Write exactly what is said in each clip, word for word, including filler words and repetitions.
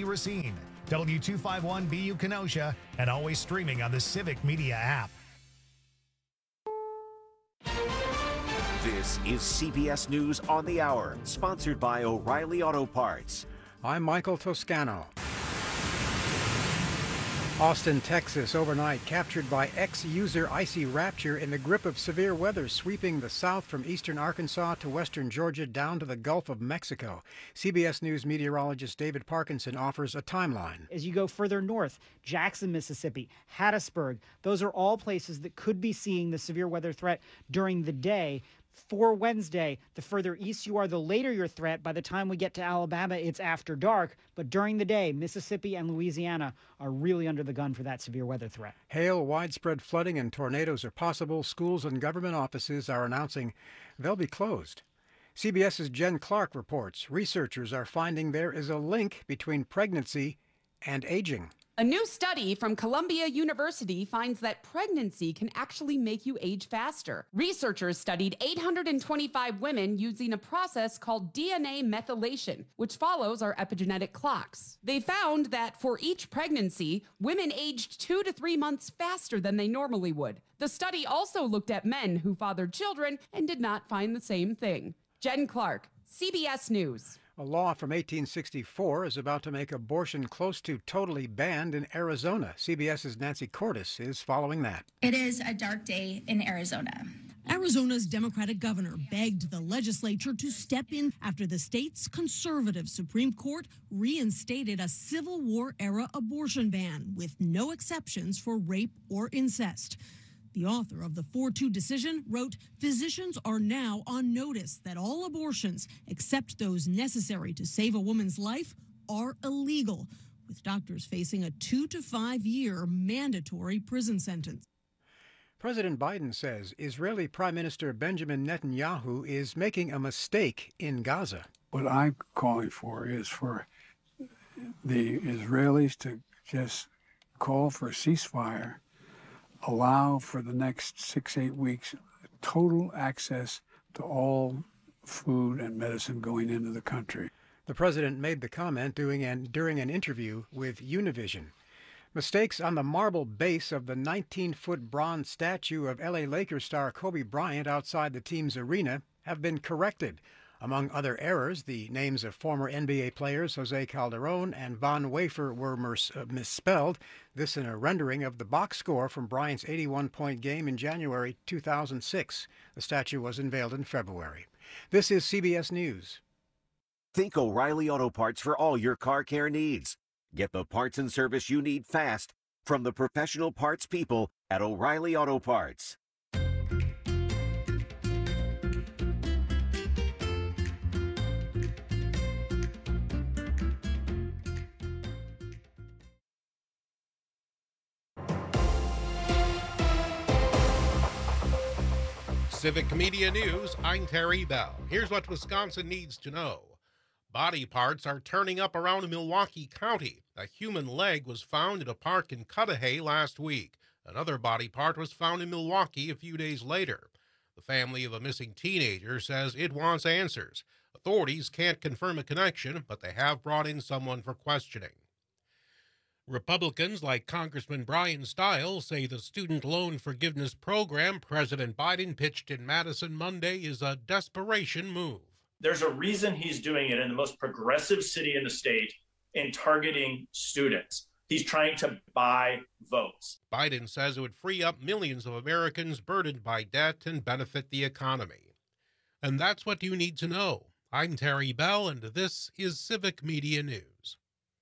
Racine, W two fifty-one B U Kenosha, and always streaming on the Civic Media app. This is C B S News on the Hour, sponsored by O'Reilly Auto Parts. I'm Michael Toscano. Austin, Texas, overnight captured by ex-user Icy Rapture in the grip of severe weather sweeping the south from eastern Arkansas to western Georgia down to the Gulf of Mexico. C B S News meteorologist David Parkinson offers a timeline. As you go further north, Jackson, Mississippi, Hattiesburg, those are all places that could be seeing the severe weather threat during the day. For Wednesday, the further east you are, the later your threat. By the time we get to Alabama, it's after dark. But during the day, Mississippi and Louisiana are really under the gun for that severe weather threat. Hail, widespread flooding, and tornadoes are possible. Schools and government offices are announcing they'll be closed. CBS's Jen Clark reports researchers are finding there is a link between pregnancy and aging. A new study from Columbia University finds that pregnancy can actually make you age faster. Researchers studied eight hundred twenty-five women using a process called D N A methylation, which follows our epigenetic clocks. They found that for each pregnancy, women aged two to three months faster than they normally would. The study also looked at men who fathered children and did not find the same thing. Jen Clark, C B S News. A law from eighteen sixty-four is about to make abortion close to totally banned in Arizona. CBS's Nancy Cordes is following that. It is a dark day in Arizona. Arizona's Democratic governor begged the legislature to step in after the state's conservative Supreme Court reinstated a Civil War-era abortion ban with no exceptions for rape or incest. The author of the four two decision wrote, physicians are now on notice that all abortions, except those necessary to save a woman's life, are illegal, with doctors facing a two to five year mandatory prison sentence. President Biden says Israeli Prime Minister Benjamin Netanyahu is making a mistake in Gaza. What I'm calling for is for the Israelis to just call for a ceasefire, allow for the next six, eight weeks total access to all food and medicine going into the country. The president made the comment during an, during an interview with Univision. Mistakes on the marble base of the nineteen-foot bronze statue of L A Lakers star Kobe Bryant outside the team's arena have been corrected. Among other errors, the names of former N B A players Jose Calderon and Von Wafer were mis- uh, misspelled, this in a rendering of the box score from Bryant's eighty-one point game in January two thousand six. The statue was unveiled in February. This is C B S News. Think O'Reilly Auto Parts for all your car care needs. Get the parts and service you need fast from the professional parts people at O'Reilly Auto Parts. Civic Media News, I'm Terry Bell. Here's what Wisconsin needs to know. Body parts are turning up around Milwaukee County. A human leg was found at a park in Cudahy last week. Another body part was found in Milwaukee a few days later. The family of a missing teenager says it wants answers. Authorities can't confirm a connection, but they have brought in someone for questioning. Republicans like Congressman Brian Stiles say the student loan forgiveness program President Biden pitched in Madison Monday is a desperation move. There's a reason he's doing it in the most progressive city in the state in targeting students. He's trying to buy votes. Biden says it would free up millions of Americans burdened by debt and benefit the economy. And that's what you need to know. I'm Terry Bell, and this is Civic Media News.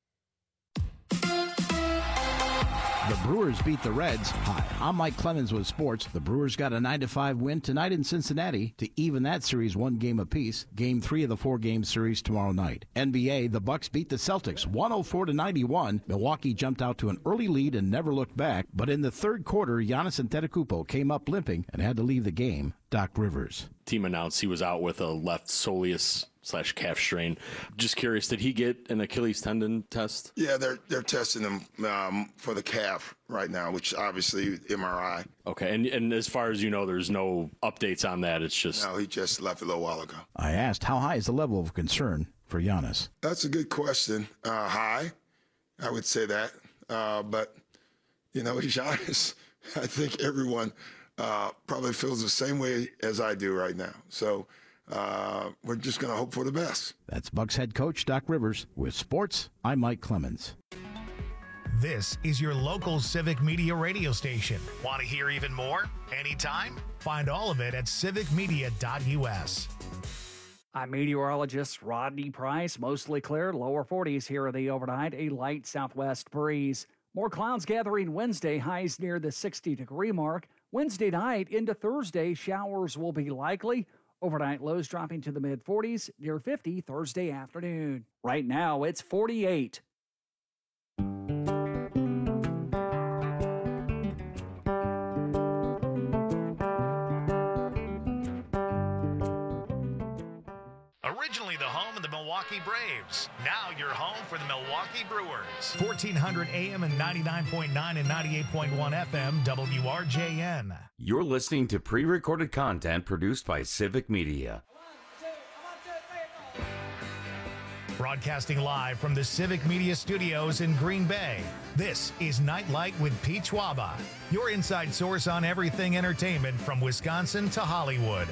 The Brewers beat the Reds. Hi, I'm Mike Clemens with sports. The Brewers got a nine to five win tonight in Cincinnati to even that series one game apiece. Game three of the four-game series tomorrow night. N B A, the Bucks beat the Celtics one oh four to ninety-one. Milwaukee jumped out to an early lead and never looked back. But in the third quarter, Giannis Antetokounmpo came up limping and had to leave the game. Doc Rivers. Team announced he was out with a left soleus slash calf strain. Just curious, did he get an Achilles tendon test? Yeah, they're they're testing him um, for the calf right now, which obviously M R I. Okay, and and as far as you know, there's no updates on that. It's just no, he just left a little while ago. I asked, how high is the level of concern for Giannis? That's a good question. Uh, high. I would say that. Uh, but, you know, Giannis, I think everyone uh, probably feels the same way as I do right now. So uh, we're just going to hope for the best. That's Bucks head coach Doc Rivers. With sports, I'm Mike Clemens. This is your local Civic Media radio station. Want to hear even more? Anytime? Find all of it at civic media dot u s. I'm meteorologist Rodney Price. Mostly clear, lower forties here in the overnight, a light southwest breeze. More clouds gathering Wednesday, highs near the sixty-degree mark. Wednesday night into Thursday, showers will be likely. Overnight lows dropping to the mid-forties, near fifty Thursday afternoon. Right now, it's forty-eight. Originally the home of the Milwaukee Braves. Now you're home for the Milwaukee Brewers. fourteen hundred A M and ninety-nine point nine and ninety-eight point one F M, W R J N. You're listening to pre-recorded content produced by Civic Media. Broadcasting live from the Civic Media Studios in Green Bay, this is Nightlight with Pete Schwaba, your inside source on everything entertainment from Wisconsin to Hollywood.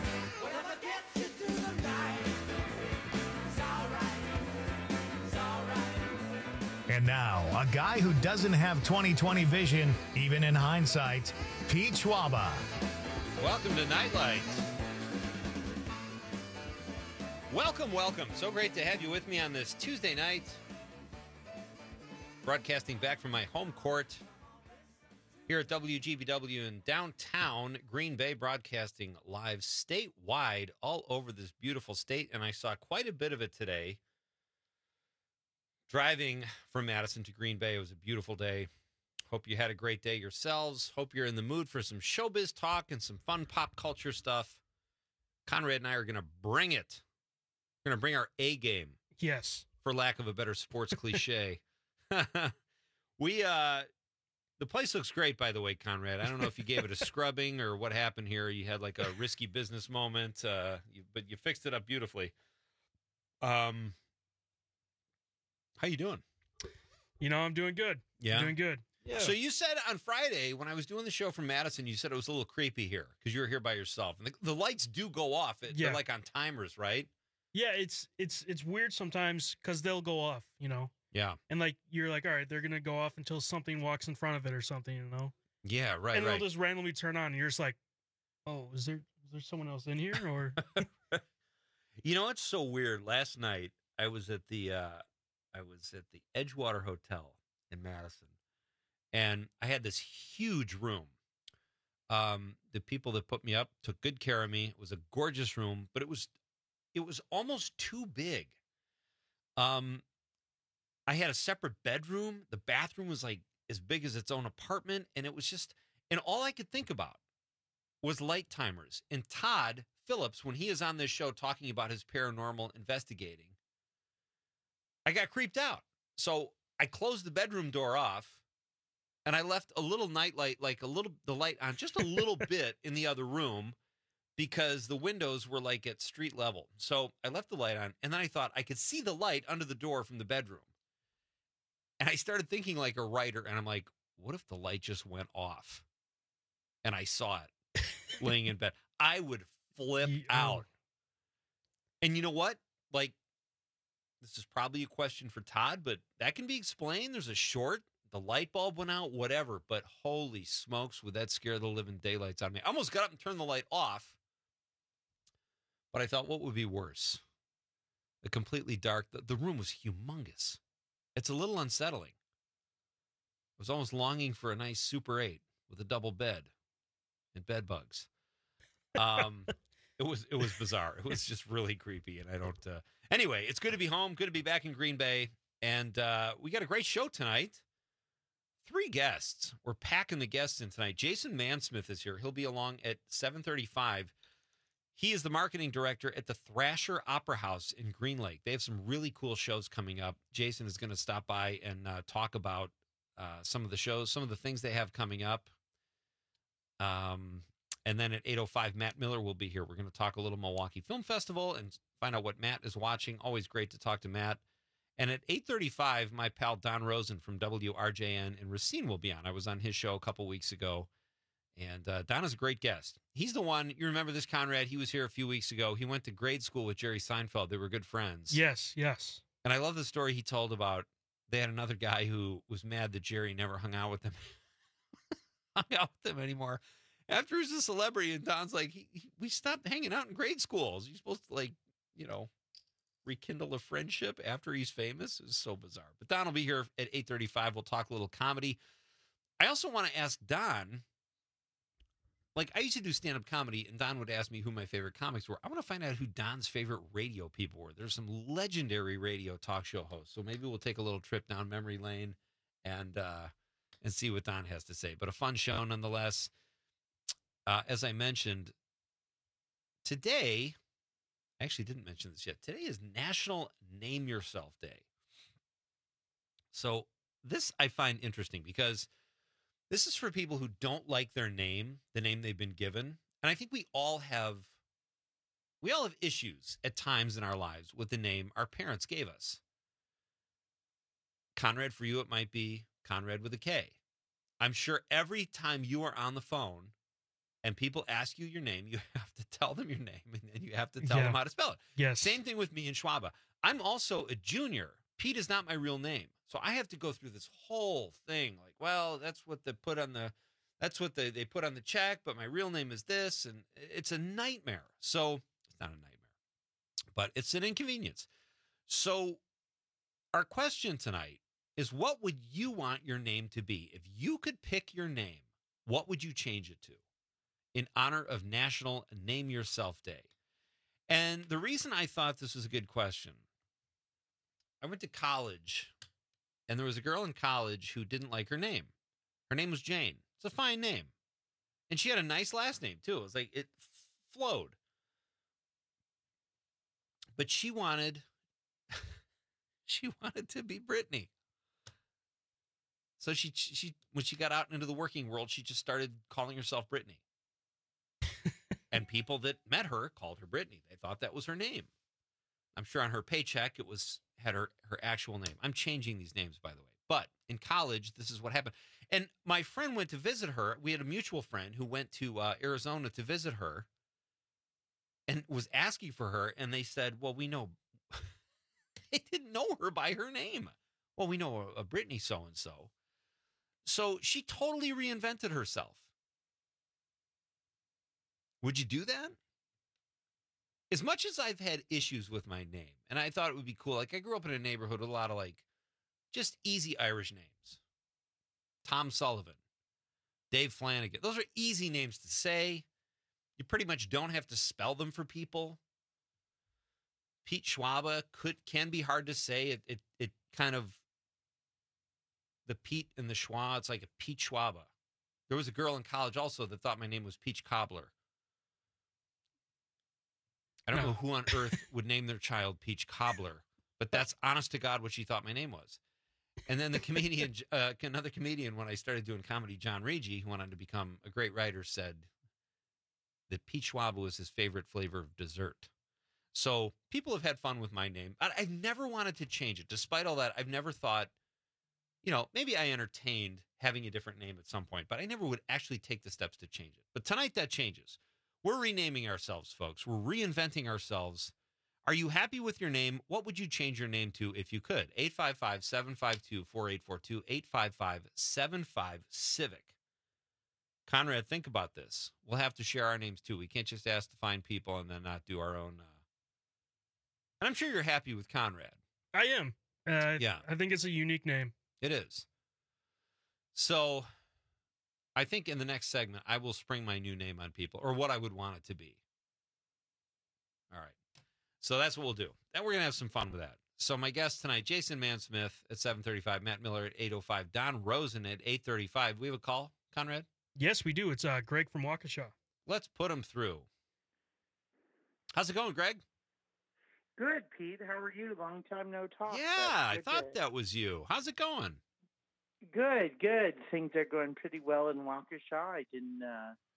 And now, a guy who doesn't have twenty twenty vision, even in hindsight, Pete Schwaba. Welcome to Nightlight. Welcome, welcome. So great to have you with me on this Tuesday night. Broadcasting back from my home court here at W G B W in downtown Green Bay, broadcasting live statewide all over this beautiful state. And I saw quite a bit of it today. Driving from Madison to Green Bay, it was a beautiful day. Hope you had a great day yourselves. Hope you're in the mood for some showbiz talk and some fun pop culture stuff. Conrad and I are going to bring it. We're going to bring our A game. Yes. For lack of a better sports cliche. we, uh, the place looks great, by the way, Conrad. I don't know if you gave it a scrubbing or what happened here. You had like a risky business moment, uh, you, but you fixed it up beautifully. Um, How you doing? You know, I'm doing good. Yeah. I'm doing good. Yeah. So you said on Friday when I was doing the show from Madison, you said it was a little creepy here because you were here by yourself. And the, the lights do go off. They're yeah. like on timers, right? Yeah, it's it's it's weird sometimes because they'll go off, you know? Yeah. And like, you're like, all right, they're going to go off until something walks in front of it or something, you know? Yeah, right, and right. they'll just randomly turn on and you're just like, oh, is there is there someone else in here? Or You know, it's so weird. Last night, I was at the... Uh, I was at the Edgewater Hotel in Madison, and I had this huge room. Um, the people that put me up took good care of me. It was a gorgeous room, but it was it was almost too big. Um, I had a separate bedroom. The bathroom was like as big as its own apartment, and it was just, and all I could think about was light timers. And Todd Phillips, when he is on this show talking about his paranormal investigating, I got creeped out. So I closed the bedroom door off and I left a little nightlight, like a little, the light on just a little bit in the other room because the windows were like at street level. So I left the light on and then I thought I could see the light under the door from the bedroom. And I started thinking like a writer and I'm like, what if the light just went off and I saw it laying in bed? I would flip Yeah. out. And you know what? Like, this is probably a question for Todd, but that can be explained. There's a short, the light bulb went out, whatever. But holy smokes, would that scare the living daylights out of me? I almost got up and turned the light off. But I thought, what would be worse? The completely dark, the, the room was humongous. It's a little unsettling. I was almost longing for a nice Super eight with a double bed and bed bugs. Um, it was it was bizarre. It was just really creepy, and I don't. Uh... Anyway, it's good to be home. Good to be back in Green Bay, and uh, we got a great show tonight. Three guests. We're packing the guests in tonight. Jason Mansmith is here. He'll be along at seven thirty-five. He is the marketing director at the Thrasher Opera House in Green Lake. They have some really cool shows coming up. Jason is going to stop by and uh, talk about uh, some of the shows, some of the things they have coming up. Um, and then at eight oh five, Matt Miller will be here. We're going to talk a little Milwaukee Film Festival and find out what Matt is watching. Always great to talk to Matt. And at eight thirty-five, my pal Don Rosen from W R J N in Racine will be on. I was on his show a couple weeks ago, and uh, Don is a great guest. He's the one, you remember this, Conrad? He was here a few weeks ago. He went to grade school with Jerry Seinfeld. They were good friends. Yes, yes. And I love the story he told about they had another guy who was mad that Jerry never hung out with them, hung out with them anymore. After he's a celebrity, and Don's like, he, he, we stopped hanging out in grade schools. You're supposed to, like, you know, rekindle a friendship after he's famous. It's so bizarre. But Don will be here at eight thirty-five. We'll talk a little comedy. I also want to ask Don, like, I used to do stand-up comedy, and Don would ask me who my favorite comics were. I want to find out who Don's favorite radio people were. There's some legendary radio talk show hosts, so maybe we'll take a little trip down memory lane and uh, and see what Don has to say. But a fun show nonetheless. Uh, as I mentioned, today, I actually didn't mention this yet. Today is National Name Yourself Day. So this I find interesting because this is for people who don't like their name, the name they've been given. And I think we all have, we all have issues at times in our lives with the name our parents gave us. Conrad, for you, it might be Conrad with a K. I'm sure every time you are on the phone and people ask you your name, you have to tell them your name, and then you have to tell Yeah. them how to spell it. Yes. Same thing with me and Schwaba. I'm also a junior. Pete is not my real name. So I have to go through this whole thing. Like, well, that's what they put on the, that's what they, they put on the check, but my real name is this. And it's a nightmare. So it's not a nightmare, but it's an inconvenience. So our question tonight is, what would you want your name to be? If you could pick your name, what would you change it to in honor of National Name Yourself Day? And the reason I thought this was a good question, I went to college, and there was a girl in college who didn't like her name. Her name was Jane. It's a fine name. And she had a nice last name, too. It was like, it flowed. But she wanted, she wanted to be Brittany. So she, she, when she got out into the working world, she just started calling herself Brittany. And people that met her called her Brittany. They thought that was her name. I'm sure on her paycheck, it was had her, her actual name. I'm changing these names, by the way. But in college, this is what happened. And my friend went to visit her. We had a mutual friend who went to uh, Arizona to visit her and was asking for her. And they said, well, we know. They didn't know her by her name. Well, we know a, a Brittany so-and-so. So she totally reinvented herself. Would you do that? As much as I've had issues with my name, and I thought it would be cool, like I grew up in a neighborhood with a lot of like just easy Irish names. Tom Sullivan, Dave Flanagan. Those are easy names to say. You pretty much don't have to spell them for people. Pete Schwaba could can be hard to say. It it it kind of, the Pete and the Schwa, it's like a Pete Schwaba. There was a girl in college also that thought my name was Peach Cobbler. I don't No. know who on earth would name their child Peach Cobbler, but that's honest to God what she thought my name was. And then the comedian, uh, another comedian, when I started doing comedy, John Regi, who went on to become a great writer, said that Peach Schwaba was his favorite flavor of dessert. So people have had fun with my name. I, I've never wanted to change it. Despite all that, I've never thought, you know, maybe I entertained having a different name at some point, but I never would actually take the steps to change it. But tonight that changes. We're renaming ourselves, folks. We're reinventing ourselves. Are you happy with your name? What would you change your name to if you could? eight five five, seven five two, four eight four two, eight five five, seven five, civic. Conrad, think about this. We'll have to share our names too. We can't just ask to find people and then not do our own. Uh... And I'm sure you're happy with Conrad. I am. Uh, Yeah. I think it's a unique name. It is. So I think in the next segment, I will spring my new name on people, or what I would want it to be. All right. So that's what we'll do. And we're going to have some fun with that. So my guest tonight, Jason Mansmith at seven thirty-five, Matt Miller at eight oh five, Don Rosen at eight thirty-five. We have a call, Conrad? Yes, we do. It's uh, Greg from Waukesha. Let's put him through. How's it going, Greg? Good, Pete. How are you? Long time no talk. Yeah, but I good thought to- that was you. How's it going? Good, good. Things are going pretty well in Waukesha. I didn't uh,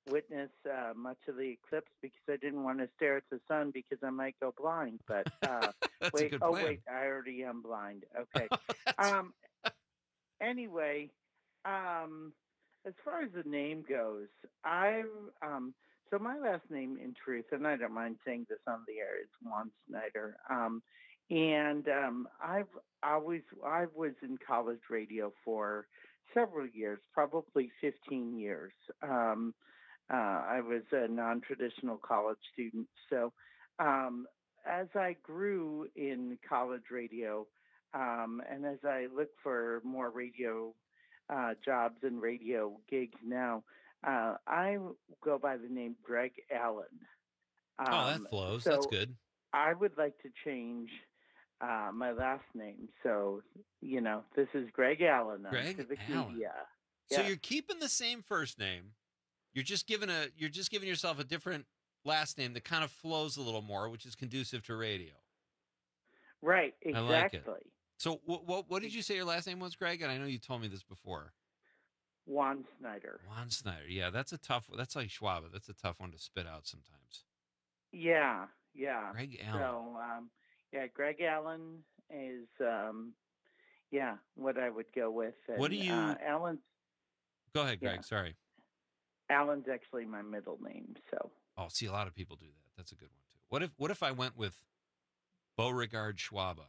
witness uh, much of the eclipse because I didn't want to stare at the sun because I might go blind. But uh, That's wait, a good oh plan. wait, I already am blind. Okay. um. Anyway, um, as far as the name goes, I've um. So my last name, in truth, and I don't mind saying this on the air, is Juan Snyder. Um, and um, I've always I was in college radio for several years, probably fifteen years. Um, uh, I was a non-traditional college student. So um, as I grew in college radio, um, and as I look for more radio uh, jobs and radio gigs now, uh, I go by the name Greg Allen. Um, oh, that flows. so That's good. I would like to change uh, my last name. So, you know, this is Greg Allen on Greg Civic Allen. Media. So Yeah. you're keeping the same first name. You're just giving a you're just giving yourself a different last name that kind of flows a little more, which is conducive to radio. Right, I like exactly. it. So what what what did you say your last name was, Greg? And I know you told me this before. Juan Snyder. Juan Snyder. Yeah, that's a tough. That's like Schwab. That's a tough one to spit out sometimes. Yeah, yeah. Greg Allen. So, um, yeah, Greg Allen is, um, yeah, what I would go with. And, What do you- Uh, Allen's, Go ahead, Greg. Yeah. Sorry. Allen's actually my middle name, so. Oh, see, a lot of people do that. That's a good one too. What if what if I went with Beauregard Schwaba?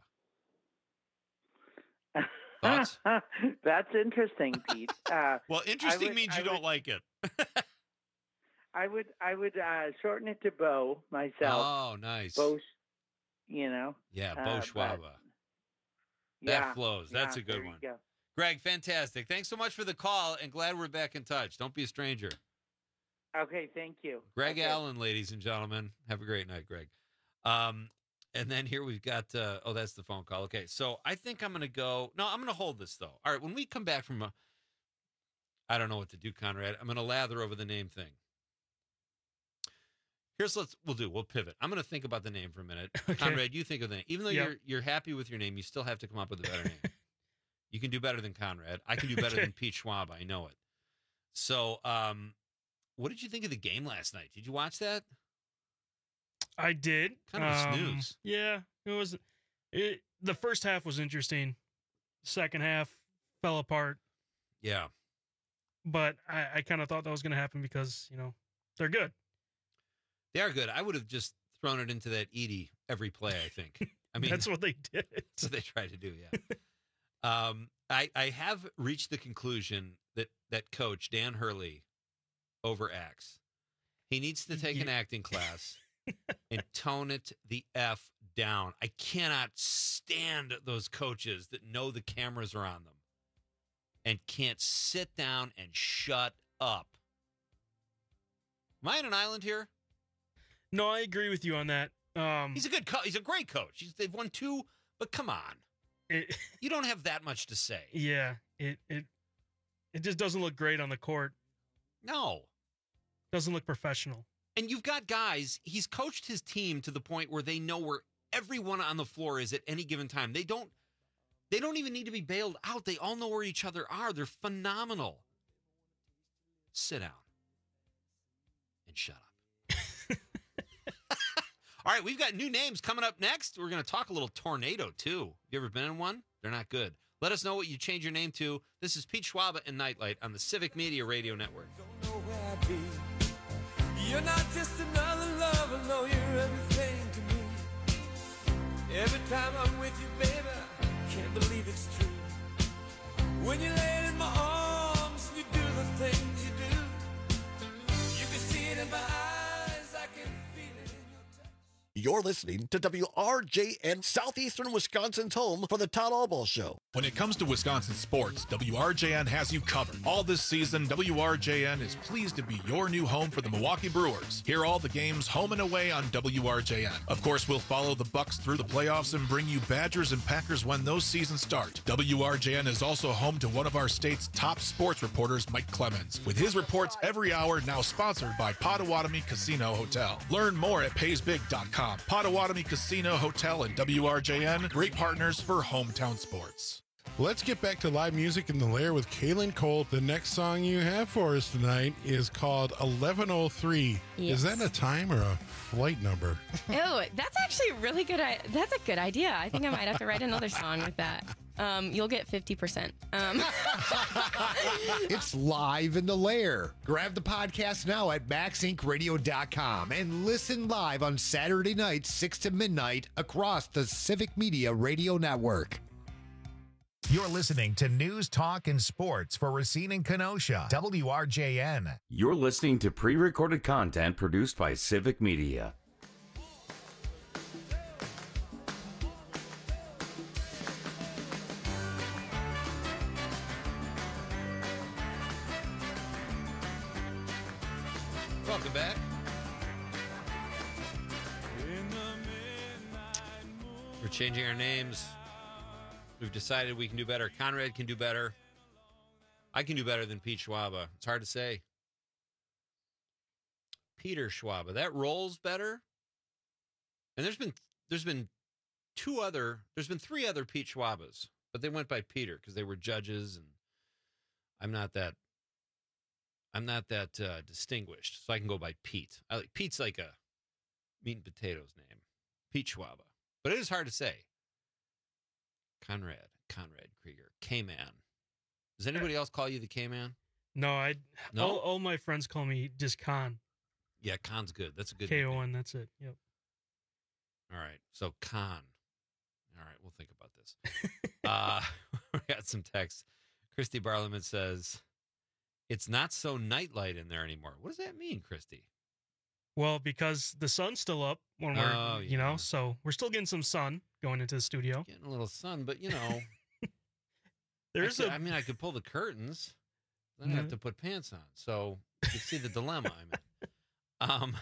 Thoughts? That's interesting, Pete. Uh, Well, I interesting would- means I you don't would- like it. I would, I would uh, shorten it to Bo myself. Oh, nice. Bo, you know. Yeah, Bo uh, but- Schwaba. That yeah, flows. That's yeah, a good there you one. go. Greg, fantastic. Thanks so much for the call, and glad we're back in touch. Don't be a stranger. Okay, thank you. Greg Okay. Allen, ladies and gentlemen. Have a great night, Greg. Um, and then here we've got, uh, oh, that's the phone call. Okay, so I think I'm going to go. No, I'm going to hold this, though. All right, when we come back from a, I don't know what to do, Conrad. I'm going to lather over the name thing. Here's let's we'll do. We'll pivot. I'm going to think about the name for a minute. Okay. Conrad, you think of the name. Even though Yep. you're you're happy with your name, you still have to come up with a better name. You can do better than Conrad. I can do better Okay. than Pete Schwab. I know it. So, um, what did you think of the game last night? Did you watch that? I did. Kind of a Um, snooze. Yeah, it was. It the first half was interesting. Second half fell apart. Yeah. But I, I kind of thought that was going to happen because you know they're good. They are good. I would have just thrown it into that Edie every play, I think. I mean, That's what they did. That's what they tried to do, yeah. um, I, I have reached the conclusion that, that coach, Dan Hurley, overacts. He needs to take an acting class and tone it the F down. I cannot stand those coaches that know the cameras are on them and can't sit down and shut up. Am I on an island here? No, I agree with you on that. Um, He's a good coach. He's a great coach. He's, they've won two, but come on. It, you don't have that much to say. yeah, it it it just doesn't look great on the court. No. Doesn't look professional. And you've got guys, he's coached his team to the point where they know where everyone on the floor is at any given time. They don't they don't even need to be bailed out. They all know where each other are. They're phenomenal. Sit down and shut up. All right, we've got new names coming up next. We're going to talk a little tornado, too. You ever been in one? They're not good. Let us know what you change your name to. This is Pete Schwab and Nightlight on the Civic Media Radio Network. You're not just another lover, no, you're everything to me. Every time I'm with you, baby, I can't believe it's true. When you lay in my arms, you do the things you do. You can see it in my eyes, I can feel it in your touch. You're listening to W R J N, Southeastern Wisconsin's home for the Todd Albaugh Show. When it comes to Wisconsin sports, W R J N has you covered. All this season, W R J N is pleased to be your new home for the Milwaukee Brewers. Hear all the games home and away on W R J N. Of course, we'll follow the Bucks through the playoffs and bring you Badgers and Packers when those seasons start. W R J N is also home to one of our state's top sports reporters, Mike Clemens, with his reports every hour, now sponsored by Potawatomi Casino Hotel. Learn more at pays big dot com. Potawatomi Casino Hotel and W R J N, great partners for hometown sports. Let's get back to live music in the Lair with Kaylin Colt. The next song you have for us tonight is called eleven oh three. Yes. Is that a time or a flight number? Ew, that's actually a really good. I- that's a good idea. I think I might have to write another song with that. Um, you'll get fifty percent. Um. It's live in the Lair. Grab the podcast now at max inc radio dot com and listen live on Saturday nights, six to midnight, across the Civic Media Radio Network. You're listening to News, Talk, and Sports for Racine and Kenosha, W R J N. You're listening to pre-recorded content produced by Civic Media. Welcome back. We're changing our names. We've decided we can do better. Conrad can do better. I can do better than Pete Schwaba. It's hard to say. Peter Schwaba. That rolls better. And there's been there's been two other, there's been three other Pete Schwabas, but they went by Peter because they were judges, and I'm not that I'm not that uh, distinguished, so I can go by Pete. I like Pete's like a meat and potatoes name. Pete Schwaba. But it is hard to say. Conrad, Conrad Krieger, K-Man. Does anybody else call you the K-Man? No, I. No? All, all my friends call me just Con. Yeah, Con's good. That's a good K O N, that's it. Yep. All right, so Con. All right, we'll think about this. uh, we got some text. Christy Barliman says, it's not so nightlight in there anymore. What does that mean, Christy? Well, because the sun's still up when we're, Oh, you know, so we're still getting some sun going into the studio. Getting a little sun, but, you know. There's I, could, a- I mean, I could pull the curtains. Then I have Mhm. to put pants on. So you see the dilemma I'm in. Um,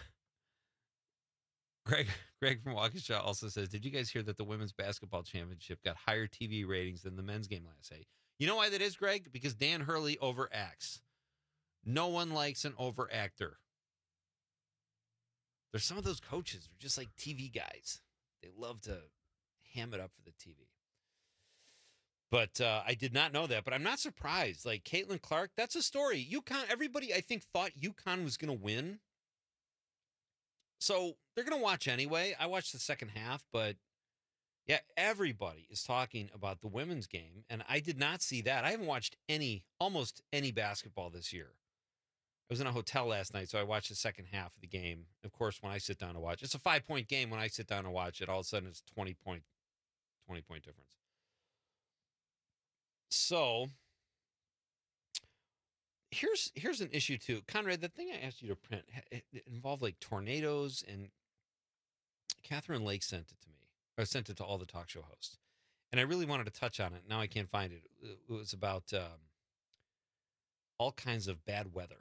Greg, Greg from Waukesha also says, did you guys hear that the women's basketball championship got higher T V ratings than the men's game last night? You know why that is, Greg? Because Dan Hurley overacts. No one likes an overactor. There's some of those coaches who are just like T V guys. They love to ham it up for the T V. But uh, I did not know that. But I'm not surprised. Like Caitlin Clark, that's a story. UConn, everybody I think thought UConn was going to win. So they're going to watch anyway. I watched the second half, but yeah, everybody is talking about the women's game. And I did not see that. I haven't watched any, almost any basketball this year. I was in a hotel last night, so I watched the second half of the game. Of course, when I sit down to watch, it's a five-point game. When I sit down to watch it, all of a sudden it's twenty point, twenty point difference. So here's here's an issue too, Conrad. The thing I asked you to print it, it involved like tornadoes, and Catherine Lake sent it to me, or sent it to all the talk show hosts, and I really wanted to touch on it. Now I can't find it. It was about um, all kinds of bad weather.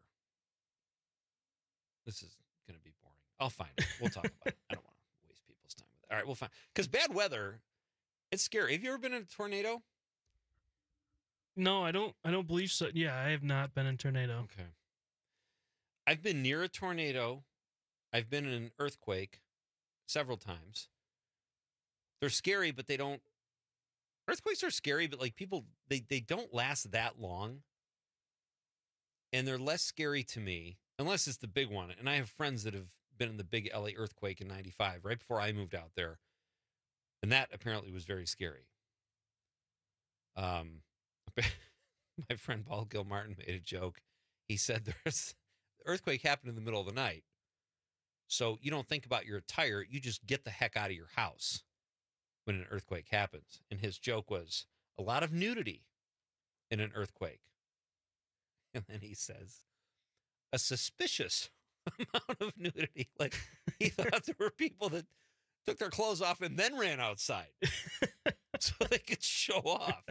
This is going to be boring. I'll find it. We'll talk about it. I don't want to waste people's time with it. All right, we'll find. Because bad weather, it's scary. Have you ever been in a tornado? No, I don't. I don't believe so. Yeah, I have not been in tornado. Okay. I've been near a tornado. I've been in an earthquake several times. They're scary, but they don't. Earthquakes are scary, but like people, they they don't last that long, and they're less scary to me. Unless it's the big one. And I have friends that have been in the big L A earthquake in ninety-five, right before I moved out there. And that apparently was very scary. Um, my friend Paul Gilmartin made a joke. He said there's the earthquake happened in the middle of the night. So you don't think about your attire. You just get the heck out of your house when an earthquake happens. And his joke was a lot of nudity in an earthquake. And then he says, a suspicious amount of nudity. Like he thought there were people that took their clothes off and then ran outside so they could show off.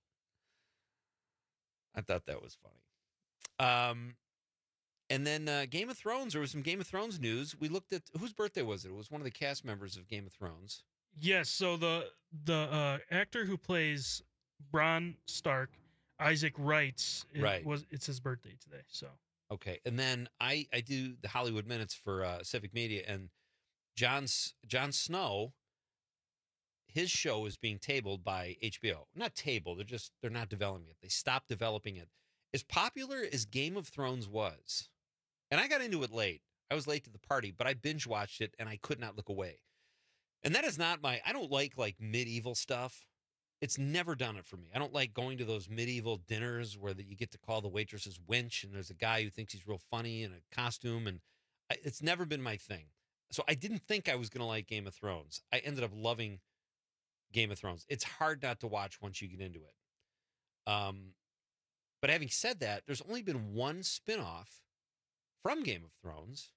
I thought that was funny. Um, and then uh, Game of Thrones, there was some Game of Thrones news. We looked at, whose birthday was it? It was one of the cast members of Game of Thrones. Yes, so the the uh, actor who plays Bronn Stark, Isaac Wrights, it Right. was it's his birthday today. So Okay, and then I, I do the Hollywood Minutes for uh, Civic Media, and John S- John Snow, his show is being tabled by H B O. Not tabled, they're just they're not developing it. They stopped developing it. As popular as Game of Thrones was, and I got into it late. I was late to the party, but I binge watched it and I could not look away. And that is not my, I don't like like medieval stuff. It's never done it for me. I don't like going to those medieval dinners where the, you get to call the waitresses wench and there's a guy who thinks he's real funny in a costume. And I, it's never been my thing. So I didn't think I was going to like Game of Thrones. I ended up loving Game of Thrones. It's hard not to watch once you get into it. Um, but having said that, there's only been one spinoff from Game of Thrones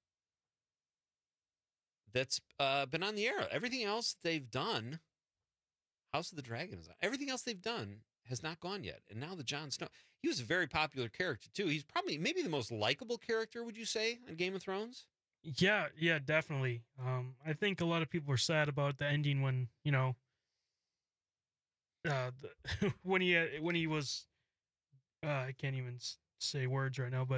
that's uh, been on the air. Everything else they've done, House of the Dragon is on. Everything else they've done has not gone yet. And now the Jon Snow, he was a very popular character too. He's probably maybe the most likable character, would you say, on Game of Thrones? Yeah, yeah, definitely. Um, I think a lot of people were sad about the ending when, you know, uh, the, when he had, when he was, uh, I can't even s- say words right now, but.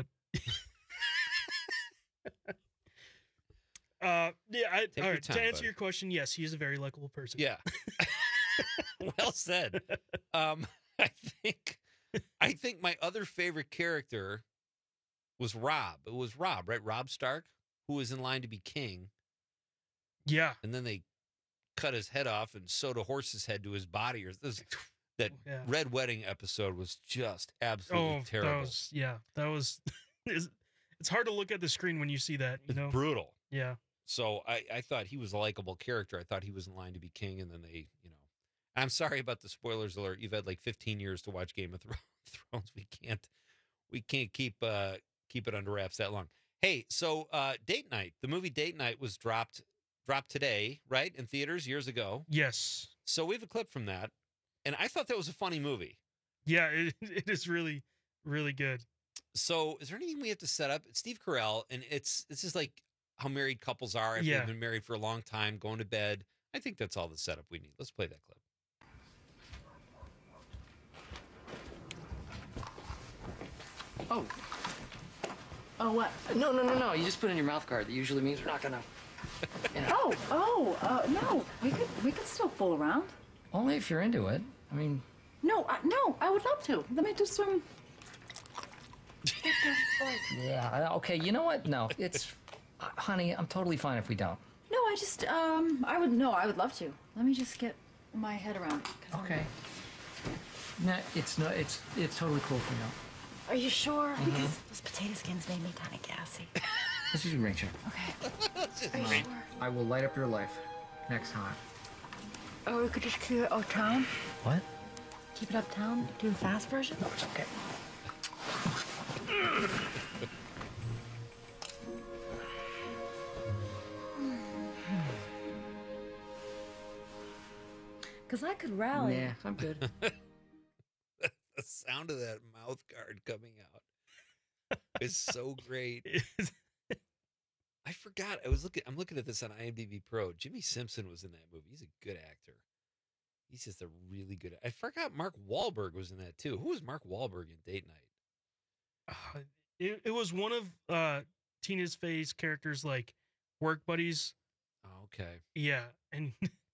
Uh, yeah, I, all right, time, to answer buddy. your question, yes, he is a very likable person. Yeah. Well said. Um, I think I think my other favorite character was Robb. It was Robb, right? Robb Stark, who was in line to be king. Yeah. And then they cut his head off and sewed a horse's head to his body. Or this, that Yeah. Red Wedding episode was just absolutely Oh, terrible. that was, yeah, that was, it's, it's hard to look at the screen when you see that, you It's know? brutal. Yeah. So I, I thought he was a likable character. I thought he was in line to be king, and then they, you know, I'm sorry about the spoilers alert. You've had like fifteen years to watch Game of Thrones. We can't, we can't keep uh, keep it under wraps that long. Hey, so uh, Date Night, the movie Date Night was dropped dropped today, right, in theaters years ago. Yes. So we have a clip from that, and I thought that was a funny movie. Yeah, it, it is really, really good. So is there anything we have to set up? It's Steve Carell, and it's this is like how married couples are after Yeah. they've been married for a long time, going to bed. I think that's all the setup we need. Let's play that clip. Oh. Oh, what? No, no, no, no. You just put it in your mouth guard. That usually means we're not gonna. You know. Oh, oh, uh, no. We could, we could still fool around. Only if you're into it. I mean. No, I, no, I would love to. Let me do some. Yeah. I- Okay. You know what? No. It's, uh, honey. I'm totally fine if we don't. No, I just, um, I would, no, I would love to. Let me just get my head around it. 'cause I'm- Okay. No, it's no. It's it's totally cool if we don't. Are you sure? Mhm. Because those potato skins made me kind of gassy. This is Rachel. Okay. Are you sure? I will light up your life next time. Or we could just keep it uptown. What? Keep it uptown. Do the fast version. No, it's okay. Because I could rally. Yeah, I'm good. The sound of that mouth guard coming out is so great. I forgot. I was looking. I'm looking at this on IMDb Pro. Jimmy Simpson was in that movie. He's a good actor. He's just a really good. I forgot Mark Wahlberg was in that too. Who was Mark Wahlberg in Date Night? Uh, it, it was one of uh, Tina's Fey's characters, like work buddies. Oh, okay. Yeah, and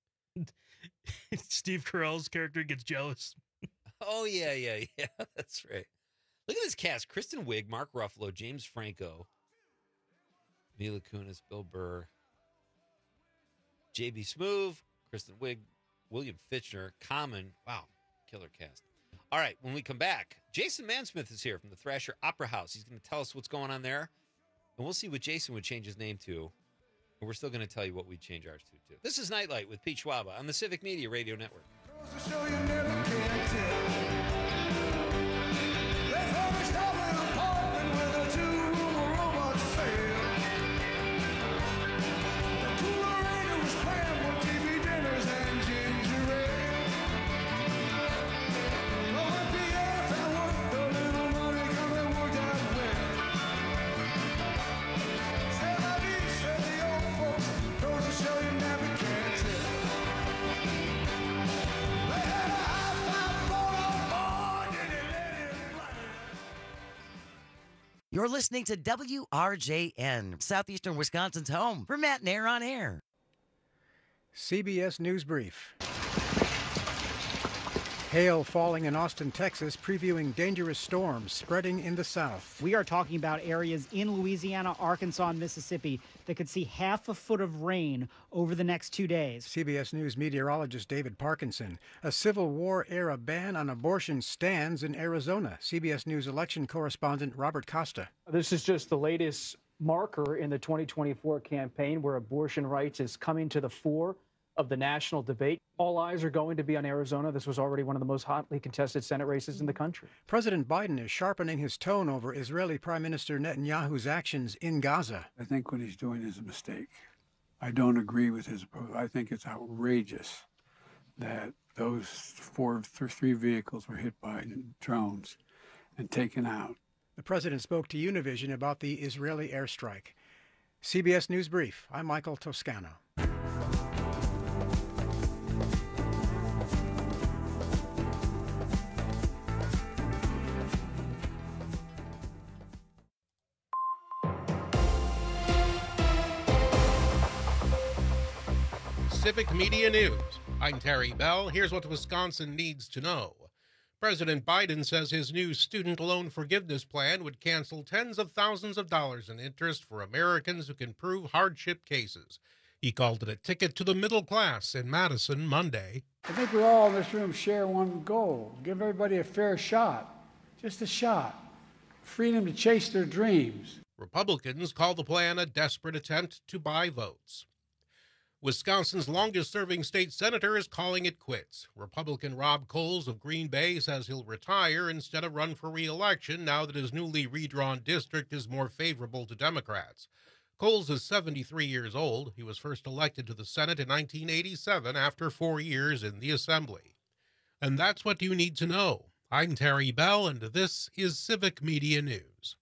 Steve Carell's character gets jealous. Oh yeah, yeah, yeah. That's right. Look at this cast: Kristen Wiig, Mark Ruffalo, James Franco, Mila Kunis, Bill Burr, J B. Smoove, Kristen Wiig, William Fichtner, Common. Wow, killer cast. All right, when we come back, Jason Mansmith is here from the Thrasher Opera House. He's going to tell us what's going on there, and we'll see what Jason would change his name to. And we're still going to tell you what we'd change ours to, too. This is Nightlight with Pete Schwaba on the Civic Media Radio Network. You're listening to W R J N, Southeastern Wisconsin's home for Matt Nair on Air. C B S News Brief. Hail falling in Austin, Texas, previewing dangerous storms spreading in the south. We are talking about areas in Louisiana, Arkansas, and Mississippi that could see half a foot of rain over the next two days. C B S News meteorologist David Parkinson. A Civil War-era ban on abortion stands in Arizona. C B S News election correspondent Robert Costa. This is just the latest marker in the twenty twenty-four campaign where abortion rights is coming to the fore of the national debate. All eyes are going to be on Arizona. This was already one of the most hotly contested Senate races in the country. President Biden is sharpening his tone over Israeli Prime Minister Netanyahu's actions in Gaza. I think what he's doing is a mistake. I don't agree with his approach. I think it's outrageous that those four, three vehicles were hit by drones and taken out. The president spoke to Univision about the Israeli airstrike. C B S News Brief. I'm Michael Toscano. Civic Media News. I'm Terry Bell. Here's what Wisconsin needs to know. President Biden says his new student loan forgiveness plan would cancel tens of thousands of dollars in interest for Americans who can prove hardship cases. He called it a ticket to the middle class in Madison Monday. I think we all in this room share one goal. Give everybody a fair shot. Just a shot. Freedom to chase their dreams. Republicans call the plan a desperate attempt to buy votes. Wisconsin's longest-serving state senator is calling it quits. Republican Rob Coles of Green Bay says he'll retire instead of run for re-election now that his newly redrawn district is more favorable to Democrats. Coles is seventy-three years old. He was first elected to the Senate in nineteen eighty-seven after four years in the Assembly. And that's what you need to know. I'm Terry Bell, and this is Civic Media News.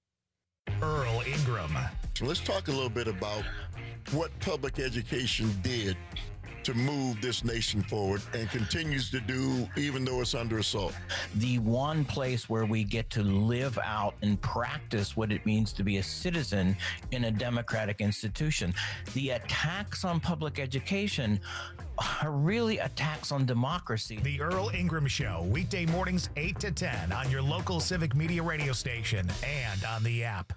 Earl Ingram. So let's talk a little bit about what public education did to move this nation forward and continues to do even though it's under assault. The one place where we get to live out and practice what it means to be a citizen in a democratic institution. The attacks on public education are really attacks on democracy. The Earl Ingram Show, weekday mornings eight to ten on your local Civic Media radio station and on the app.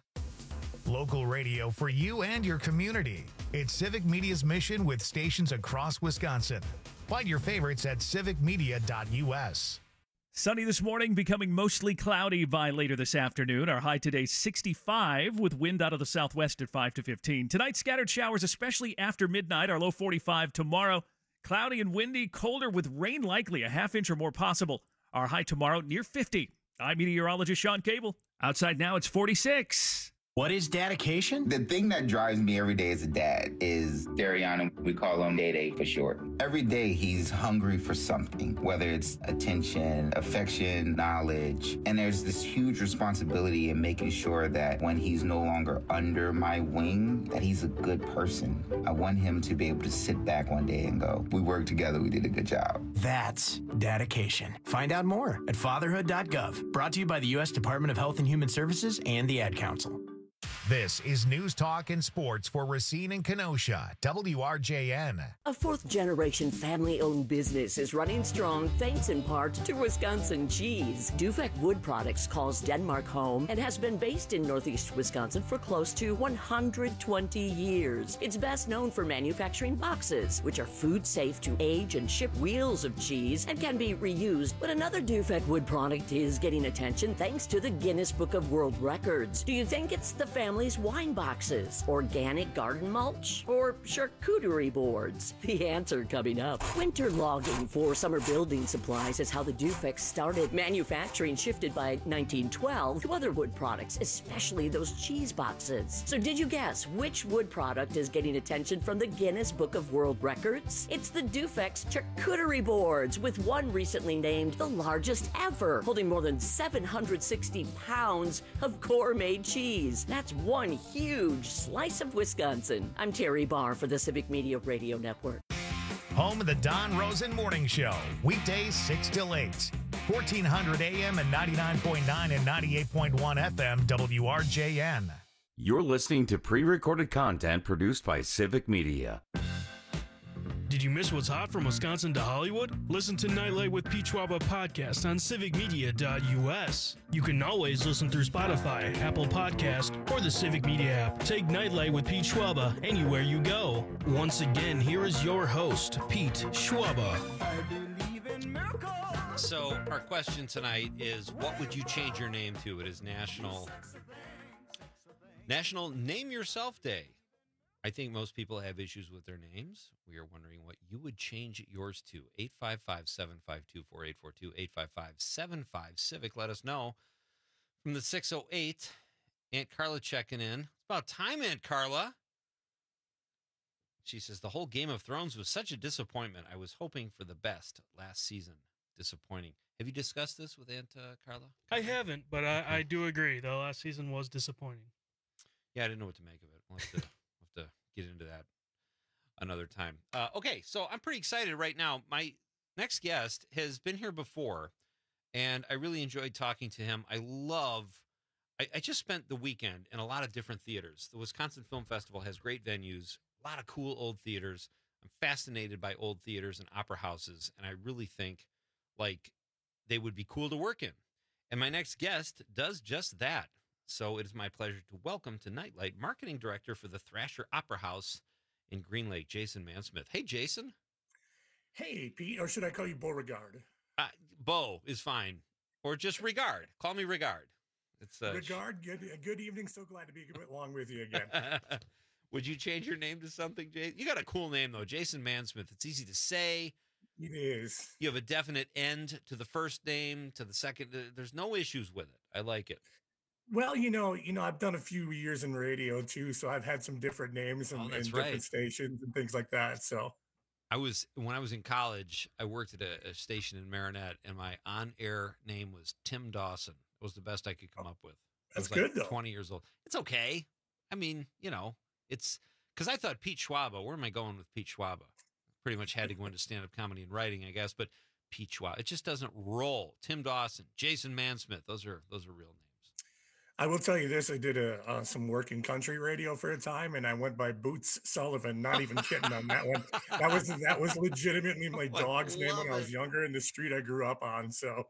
Local radio for you and your community. It's Civic Media's mission with stations across Wisconsin. Find your favorites at civic media dot u s. Sunny this morning, becoming mostly cloudy by later this afternoon. Our high today sixty-five with wind out of the southwest at five to fifteen. Tonight, scattered showers, especially after midnight. Our low forty-five tomorrow. Cloudy and windy, colder with rain likely, a half inch or more possible. Our high tomorrow near fifty. I'm meteorologist Sean Cable. Outside now, it's forty-six. What is dedication? The thing that drives me every day as a dad is Dariana. We call him Day Day for short. Every day he's hungry for something, whether it's attention, affection, knowledge. And there's this huge responsibility in making sure that when he's no longer under my wing, that he's a good person. I want him to be able to sit back one day and go, we worked together, we did a good job. That's dedication. Find out more at fatherhood dot gov. Brought to you by the U S Department of Health and Human Services and the Ad Council. This is News Talk and Sports for Racine and Kenosha, W R J N. A fourth-generation family-owned business is running strong thanks in part to Wisconsin cheese. Dufek Wood Products calls Denmark home and has been based in northeast Wisconsin for close to one hundred twenty years. It's best known for manufacturing boxes, which are food safe to age and ship wheels of cheese and can be reused. But another Dufek Wood product is getting attention thanks to the Guinness Book of World Records. Do you think it's the family Family's wine boxes, organic garden mulch, or charcuterie boards? The answer coming up. Winter logging for summer building supplies is how the Dufek started. Manufacturing shifted by nineteen twelve to other wood products, especially those cheese boxes. So did you guess which wood product is getting attention from the Guinness Book of World Records? It's the Dufek's charcuterie boards, with one recently named the largest ever, holding more than seven hundred sixty pounds of gourmet cheese. That's one huge slice of Wisconsin. I'm Terry Barr for the Civic Media Radio Network. Home of the Don Rosen Morning Show, weekdays six till eight. fourteen hundred A M and ninety-nine point nine and ninety-eight point one F M W R J N. You're listening to pre-recorded content produced by Civic Media. Did you miss what's hot from Wisconsin to Hollywood? Listen to Nightlight with Pete Schwaba podcast on civic media dot U S. You can always listen through Spotify, Apple Podcast, or the Civic Media app. Take Nightlight with Pete Schwaba anywhere you go. Once again, here is your host, Pete Schwaba. So our question tonight is, what would you change your name to? It is National National Name Yourself Day. I think most people have issues with their names. We are wondering what you would change yours to. eight five five, seven five two, four eight four two, eight five five, seven five, Civic. Let us know. From the six oh eight, Aunt Carla checking in. It's about time, Aunt Carla. She says, the whole Game of Thrones was such a disappointment. I was hoping for the best last season. Disappointing. Have you discussed this with Aunt uh, Carla? I haven't, but I, I do agree. The last season was disappointing. Yeah, I didn't know what to make of it. We'll have to, we'll have to get into that another time. Uh, okay, so I'm pretty excited right now. My next guest has been here before, and I really enjoyed talking to him. I love, I, I just spent the weekend in a lot of different theaters. The Wisconsin Film Festival has great venues, a lot of cool old theaters. I'm fascinated by old theaters and opera houses, and I really think, like, they would be cool to work in. And my next guest does just that. So it is my pleasure to welcome to Nightlight Marketing Director for the Thrasher Opera House in Green Lake, Jason Mansmith. Hey, Jason. Hey, Pete, or should I call you Beauregard? Uh, Bo is fine. Or just Regard. Call me Regard. It's uh, Regard, good, good evening. So glad to be along with you again. Would you change your name to something, Jason? You got a cool name, though. Jason Mansmith. It's easy to say. It is. You have a definite end to the first name, to the second. There's no issues with it. I like it. Well, you know, you know, I've done a few years in radio too, so I've had some different names and, Oh, and that's different right. stations and things like that. So I was when I was in college, I worked at a, a station in Marinette, and my on-air name was Tim Dawson. It was the best I could come up with. I That's was like good, though. twenty years old. It's okay. I mean, you know, it's because I thought Pete Schwaba. Where am I going with Pete Schwaba? Pretty much had to go into stand-up comedy and writing, I guess. But Pete Schwaba, it just doesn't roll. Tim Dawson, Jason Mansmith. Those are those are real names. I will tell you this: I did a uh, some work in country radio for a time, and I went by Boots Sullivan. Not even kidding on that one. That was that was legitimately my Oh, I dog's name when love I was it. younger in the street I grew up on. So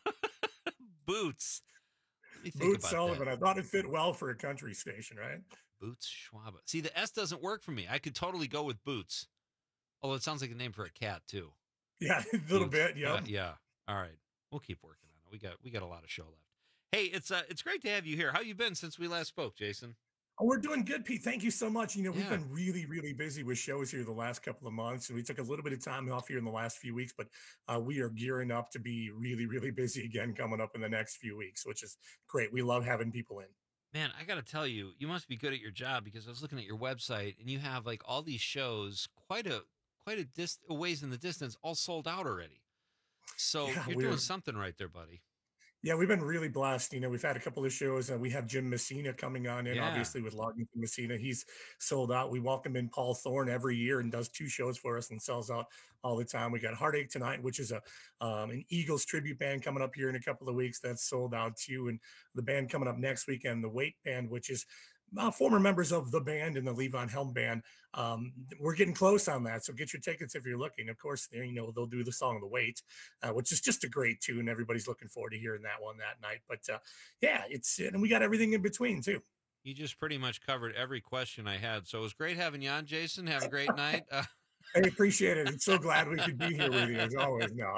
Boots. Let me think Boots about Sullivan. that. I thought it fit well for a country station, right? Boots Schwaba. See, the S doesn't work for me. I could totally go with Boots. Although it sounds like a name for a cat too. Yeah, a little Boots. bit. Yeah. Uh, yeah. All right. We'll keep working on it. We got we got a lot of show left. Hey, it's uh it's great to have you here. How you been since we last spoke, Jason? Oh, we're doing good, Pete. Thank you so much. You know, we've Yeah. been really, really busy with shows here the last couple of months, and we took a little bit of time off here in the last few weeks, but uh, we are gearing up to be really, really busy again coming up in the next few weeks, which is great. We love having people in. Man, I got to tell you, you must be good at your job because I was looking at your website and you have like all these shows, quite a quite a, dis- a ways in the distance, all sold out already. So Yeah, you're we're- doing something right there, buddy. Yeah, we've been really blessed. You know, we've had a couple of shows. Uh, we have Jim Messina coming on in, Yeah. obviously, with Loggington Messina. He's sold out. We welcome in Paul Thorne every year and does two shows for us and sells out all the time. We got Heartache Tonight, which is a um, an Eagles tribute band coming up here in a couple of weeks. That's sold out too. And the band coming up next weekend, the Wait Band, which is uh, former members of the band and the Levon Helm Band. Um, we're getting close on that, so get your tickets if you're looking. Of course, they, you know, they'll do the song "The Wait," uh, which is just a great tune. Everybody's looking forward to hearing that one that night. But uh, yeah, it's and we got everything in between too. You just pretty much covered every question I had. So it was great having you on, Jason. Have a great night. Uh, I appreciate it. I'm so glad we could be here with you as always. No.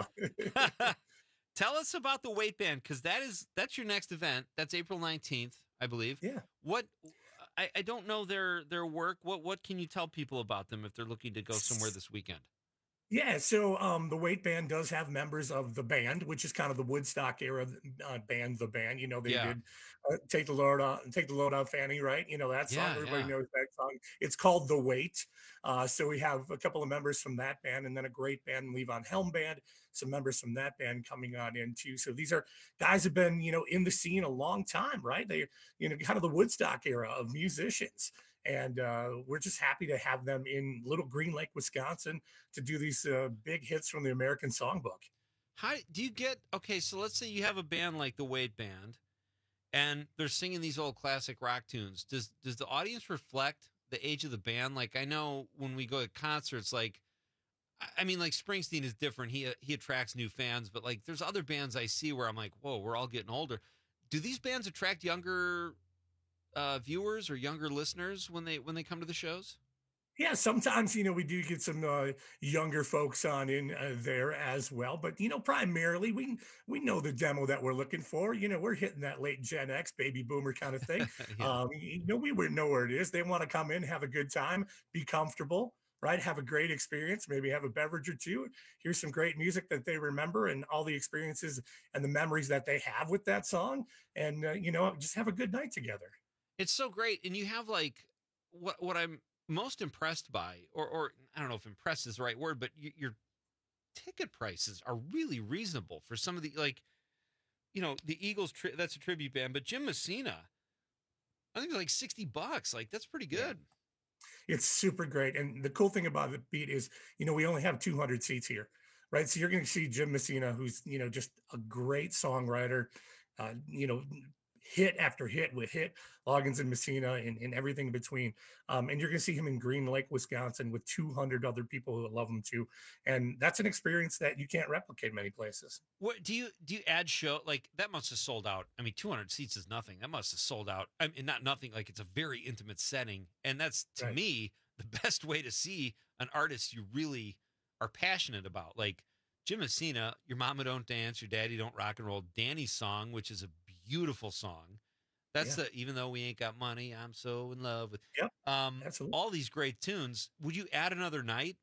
Tell us about the Wait Band because that is that's your next event. That's April nineteenth, I believe. Yeah. What I, I don't know their their work. What what can you tell people about them if they're looking to go somewhere this weekend? Yeah, so um, the Wait Band does have members of the band, which is kind of the Woodstock era uh, band. The band, you know, they Yeah. did uh, take the load out, take the load out, Fanny, right? You know that song. Yeah, Everybody yeah. knows that song. It's called The Wait. Uh, so we have a couple of members from that band, and then a great band, Levon Helm Band. Some members from that band coming on in too. So these are guys who've been, you know, in the scene a long time, right? They, you know, kind of the Woodstock era of musicians. And uh, we're just happy to have them in Little Green Lake, Wisconsin, to do these uh, big hits from the American Songbook. How do you get okay? So let's say you have a band like the Wait Band, and they're singing these old classic rock tunes. Does does the audience reflect the age of the band? Like I know when we go to concerts, like I mean, like Springsteen is different. He he attracts new fans, but like there's other bands I see where I'm like, whoa, we're all getting older. Do these bands attract younger uh, viewers or younger listeners when they when they come to the shows? Yeah, sometimes, you know, we do get some uh, younger folks on in uh, there as well. But, you know, primarily we we know the demo that we're looking for. You know, we're hitting that late Gen X, baby boomer kind of thing. Yeah. um, you know, we would know where it is. They want to come in, have a good time, be comfortable, right? Have a great experience, maybe have a beverage or two. Here's some great music that they remember and all the experiences and the memories that they have with that song. And, uh, you know, just have a good night together. It's so great. And you have like what what I'm most impressed by, or or I don't know if impressed is the right word, but y- your ticket prices are really reasonable for some of the, like, you know, the Eagles, tri- that's a tribute band, but Jim Messina, I think it's like sixty bucks. Like, that's pretty good. It's super great. And the cool thing about the beat is, you know, we only have two hundred seats here, right? So you're going to see Jim Messina, who's, you know, just a great songwriter, uh, you know, hit after hit with hit, Loggins and Messina and, and everything in between. Um, and you're going to see him in Green Lake, Wisconsin with two hundred other people who love him too. And that's an experience that you can't replicate many places. What do you do you add show, like that must have sold out? I mean, two hundred seats is nothing. That must have sold out. I mean, not nothing, like it's a very intimate setting. And that's, to Right. me, the best way to see an artist you really are passionate about. Like Jim Messina, Your Mama Don't Dance, Your Daddy Don't Rock and Roll, Danny's Song, which is a beautiful song. That's Yeah. the Even Though We Ain't Got Money, I'm So in Love with. Yep, Um, absolutely. all these great tunes. Would you add another night?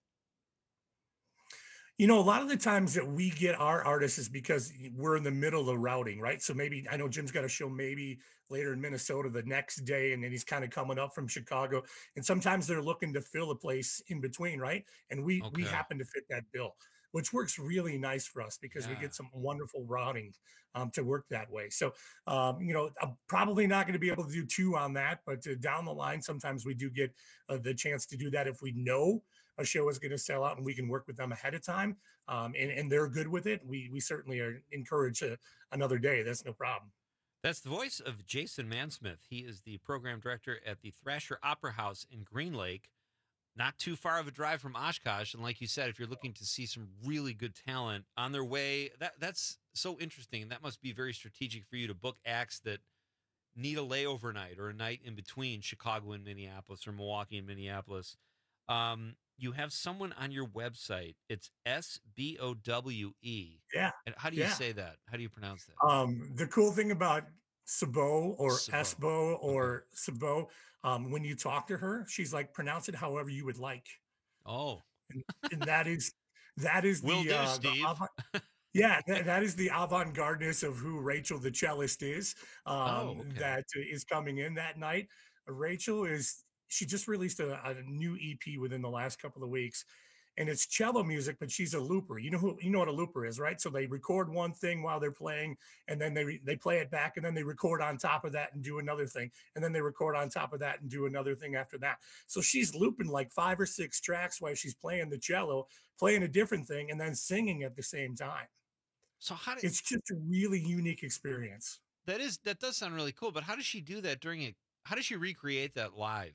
You know, a lot of the times that we get our artists is because we're in the middle of the routing, right? So maybe I know Jim's got a show maybe later in Minnesota the next day, and then he's kind of coming up from Chicago. And sometimes they're looking to fill a place in between, right? And we we Okay. happen to fit that bill, which works really nice for us because we Yeah. get some wonderful routing um, to work that way. So, um, you know, I'm probably not going to be able to do two on that, but uh, down the line, sometimes we do get uh, the chance to do that if we know a show is going to sell out and we can work with them ahead of time, um, and, and they're good with it. We we certainly are encouraged uh, another day. That's no problem. That's the voice of Jason Mansmith. He is the program director at the Thrasher Opera House in Green Lake, not too far of a drive from Oshkosh. And like you said, if you're looking to see some really good talent on their way, that that's so interesting. That must be very strategic for you to book acts that need a layover night or a night in between Chicago and Minneapolis or Milwaukee and Minneapolis. Um, you have someone on your website. It's S B O W E. Yeah. And how do you yeah. say that? How do you pronounce that? Um, the cool thing about Sabo or Sabo. Esbo or Sabo, um, when you talk to her, she's like, pronounce it however you would like. Oh, And, and that is that is Will the, do, uh, the Steve. avant- yeah, that, that is the avant-gardeness of who Rachel the cellist is. Um, Oh, okay. that is coming in that night. Rachel is she just released a, a new E P within the last couple of weeks, and it's cello music, but she's a looper. You know who you know what a looper is, right? So they record one thing while they're playing, and then they re- they play it back, and then they record on top of that and do another thing, and then they record on top of that and do another thing after that. So she's looping like five or six tracks while she's playing the cello, playing a different thing, and then singing at the same time. So how did It's just a really unique experience. that is that does sound really cool, but how does she do that during it? How does she recreate that live?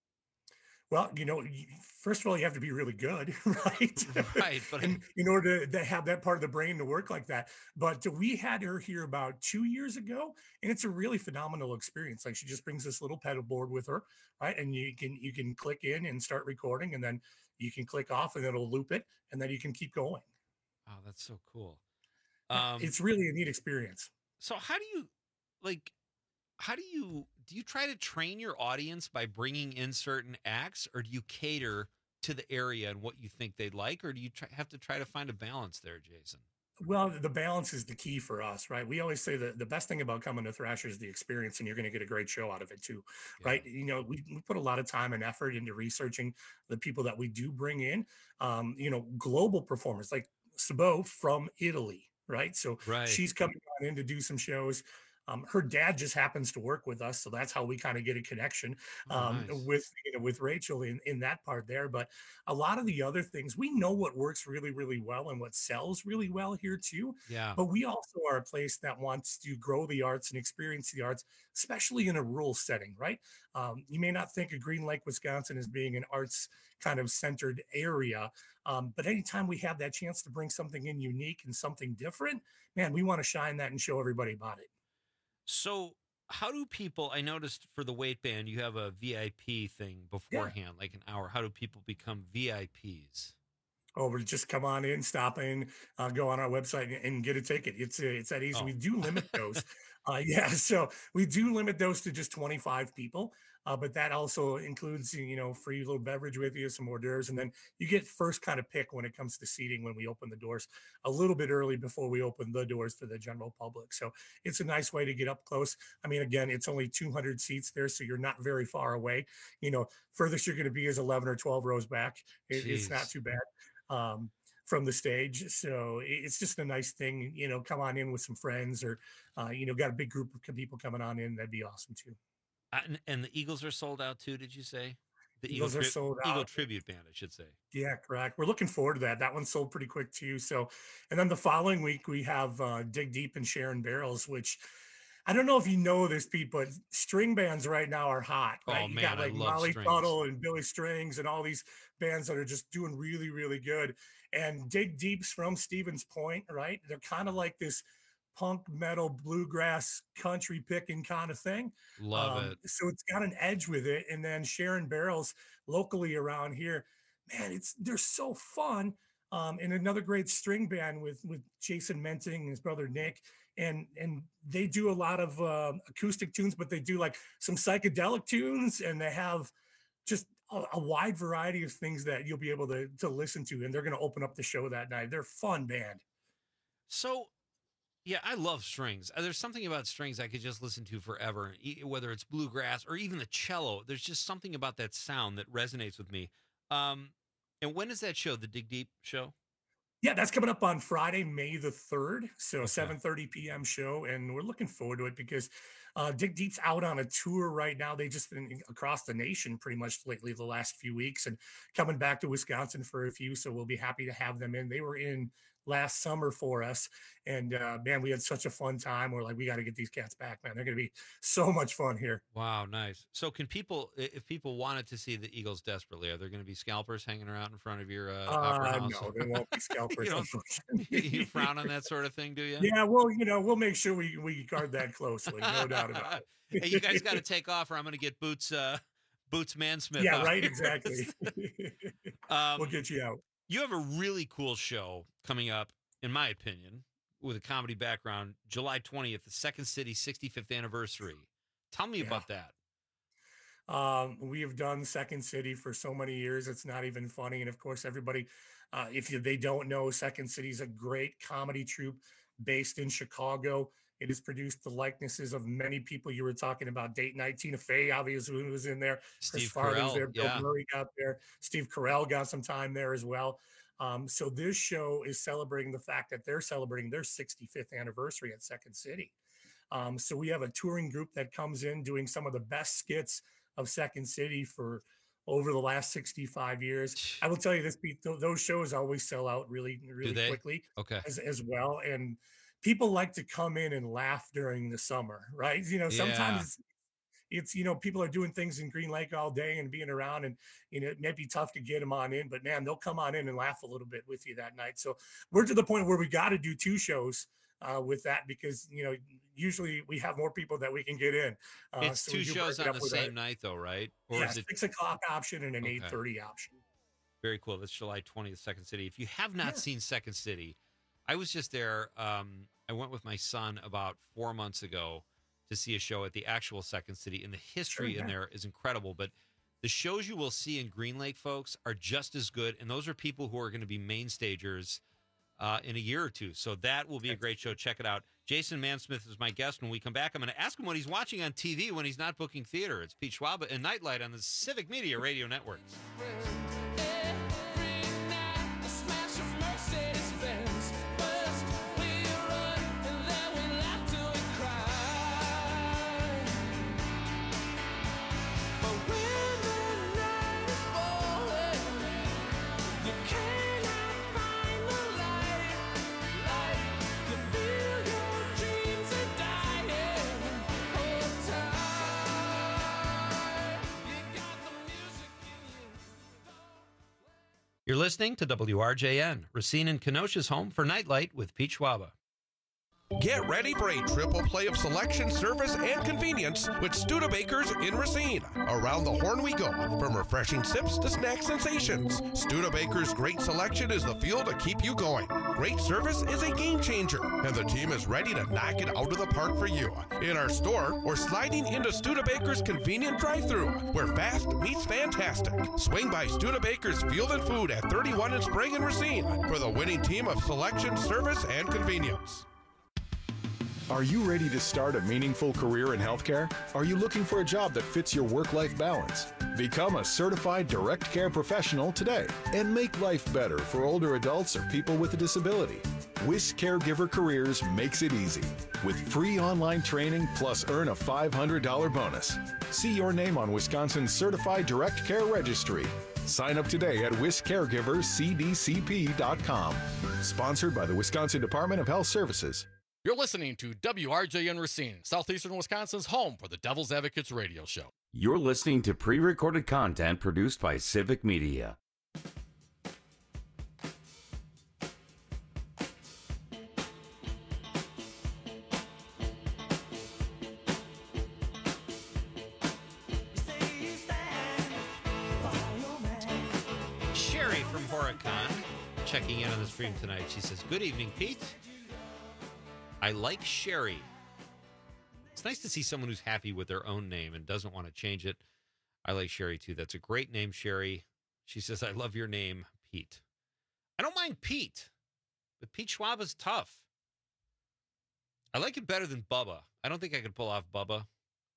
Well, you know, y- first of all, you have to be really good, right? Right, but in, in order to, to have that part of the brain to work like that. But we had her here about two years ago, and it's a really phenomenal experience. Like she just brings this little pedal board with her, right? And you can you can click in and start recording, and then you can click off, and it'll loop it, and then you can keep going. Oh, that's so cool. Uh, Um, it's really a neat experience. so how do you like? How do you do? You try to train your audience by bringing in certain acts, or do you cater to the area and what you think they'd like, or do you try, have to try to find a balance there, Jason? Well, the balance is the key for us, right? We always say that the best thing about coming to Thrasher is the experience, and you're going to get a great show out of it too, Yeah. right? You know, we, we put a lot of time and effort into researching the people that we do bring in. Um, you know, global performers like Sabo from Italy, right? So Right. she's coming on in to do some shows. Um, her dad just happens to work with us, so that's how we kind of get a connection Oh, um, nice. with you know with Rachel in in that part there. But a lot of the other things, we know what works really really well and what sells really well here too. Yeah. But we also are a place that wants to grow the arts and experience the arts, especially in a rural setting, right? Um, you may not think of Green Lake, Wisconsin as being an arts kind of centered area, um, but anytime we have that chance to bring something in unique and something different, man, we want to shine that and show everybody about it. So, how do people? I noticed for the weight band, you have a V I P thing beforehand, like an hour. How do people become V I Ps? Over, just come on in, stop in, uh, go on our website and, and get a ticket. It's uh, it's that easy. Oh. We do limit those. uh, yeah, so we do limit those to just twenty-five people. Uh, but that also includes, you know, free little beverage with you, some hors d'oeuvres, and then you get first kind of pick when it comes to seating when we open the doors a little bit early before we open the doors for the general public. So it's a nice way to get up close. I mean, again, it's only two hundred seats there, so you're not very far away. You know, furthest you're going to be is eleven or twelve rows back. It, it's not Jeez. too bad um, from the stage. So it- it's just a nice thing, you know, come on in with some friends or, uh, you know, got a big group of people coming on in. That'd be awesome too. Uh, and, and the Eagles are sold out too. Did you say the Eagles are tri- sold Eagle out. tribute band? I should say. Yeah, correct. We're looking forward to that. That one sold pretty quick too. So, and then the following week we have uh, Dig Deep and Sharon Barrels, which I don't know if you know this, Pete, but string bands right now are hot. Right? Oh, you man, got I like love Molly strings. Tuttle and Billy Strings and all these bands that are just doing really, really good. And Dig Deep's from Stevens Point, right? They're kind of like this punk metal bluegrass country picking kind of thing. Love Um, it. So it's got an edge with it. And then Sharon Barrels locally around here, man, it's they're so fun. Um, and another great string band with with Jason Menting and his brother Nick, and and they do a lot of uh, acoustic tunes, but they do like some psychedelic tunes, and they have just a, a wide variety of things that you'll be able to to listen to. And they're going to open up the show that night. They're a fun band. So, yeah, I love strings. Uh, There's something about strings I could just listen to forever, e- whether it's bluegrass or even the cello. There's just something about that sound that resonates with me. Um, and when is that show, the Dig Deep show? Yeah, that's coming up on Friday, May the third. So seven thirty p.m. show. And we're looking forward to it because uh, Dig Deep's out on a tour right now. They just been across the nation pretty much lately the last few weeks and coming back to Wisconsin for a few. So we'll be happy to have them in. They were in last summer for us. And uh, man, we had such a fun time. We're like, we got to get these cats back, man. They're going to be so much fun here. Wow, nice. So can people, i- if people wanted to see the Eagles desperately, are there going to be scalpers hanging around in front of your uh, opera Uh, house? no, there won't be scalpers, you, don't- unfortunately. you frown on that sort of thing, do you? Yeah, well, you know, we'll make sure we, we guard that closely. No doubt about it. Hey, you guys got to take off, or I'm going to get Boots uh, Boots Mansmith. Yeah, out right, here. exactly. um, We'll get you out. You have a really cool show coming up, in my opinion, with a comedy background, July twentieth, the Second City sixty-fifth anniversary. Tell me Yeah. about that. Um, we have done Second City for so many years. It's not even funny. And of course, everybody, uh, if you, they don't know, Second City is a great comedy troupe based in Chicago. It has produced the likenesses of many people you were talking about. Date night, Tina Fey obviously was in there. Chris Steve Farley was Carell, there. Bill yeah. Murray got there. Steve Carell got some time there as well. Um, so this show is celebrating the fact that they're celebrating their sixty-fifth anniversary at Second City. Um, so we have a touring group that comes in doing some of the best skits of Second City for over the last sixty-five years. I will tell you this, Pete, th- those shows always sell out really, really they? quickly Okay. as, as well. And people like to come in and laugh during the summer, right? You know, sometimes Yeah. it's, it's, you know, people are doing things in Green Lake all day and being around, and, you know, it may be tough to get them on in, but man, they'll come on in and laugh a little bit with you that night. So we're to the point where we got to do two shows uh, with that because, you know, usually we have more people that we can get in. Uh, It's so we two do shows break it on up the with a- same night, though, right? Or yeah, is it six o'clock option and an Okay. eight thirty option. Very cool. That's July twentieth, Second City. If you have not Yeah. seen Second City, I was just there. Um, I went with my son about four months ago to see a show at the actual Second City, and the history Sure, in yeah. there is incredible. But the shows you will see in Green Lake, folks, are just as good, and those are people who are going to be main stagers uh, in a year or two. So that will be a great show. Check it out. Jason Mansmith is my guest. When we come back, I'm going to ask him what he's watching on T V when he's not booking theater. It's Pete Schwab and Nightlight on the Civic Media Radio Network. You're listening to W R J N, Racine and Kenosha's home for Nightlight with Pete Schwaba. Get ready for a triple play of selection, service, and convenience with Studebakers in Racine. Around the horn we go, from refreshing sips to snack sensations. Studebakers' great selection is the fuel to keep you going. Great service is a game changer, and the team is ready to knock it out of the park for you. In our store, or sliding into Studebakers' convenient drive-thru, where fast meets fantastic. Swing by Studebakers Field and Food at thirty-one in Sprague and Racine for the winning team of selection, service, and convenience. Are you ready to start a meaningful career in healthcare? Are you looking for a job that fits your work-life balance? Become a certified direct care professional today and make life better for older adults or people with a disability. WIS Caregiver Careers makes it easy with free online training plus earn a five hundred dollars bonus. See your name on Wisconsin's Certified Direct Care Registry. Sign up today at wis caregivers c d c p dot com. Sponsored by the Wisconsin Department of Health Services. You're listening to W R J N Racine, Southeastern Wisconsin's home for the Devil's Advocates radio show. You're listening to pre-recorded content produced by Civic Media. Sherry from Horicon checking in on the stream tonight. She says, "Good evening, Pete. I like Sherry." It's nice to see someone who's happy with their own name and doesn't want to change it. I like Sherry, too. That's a great name, Sherry. She says, "I love your name, Pete." I don't mind Pete, but Pete Schwab is tough. I like it better than Bubba. I don't think I could pull off Bubba.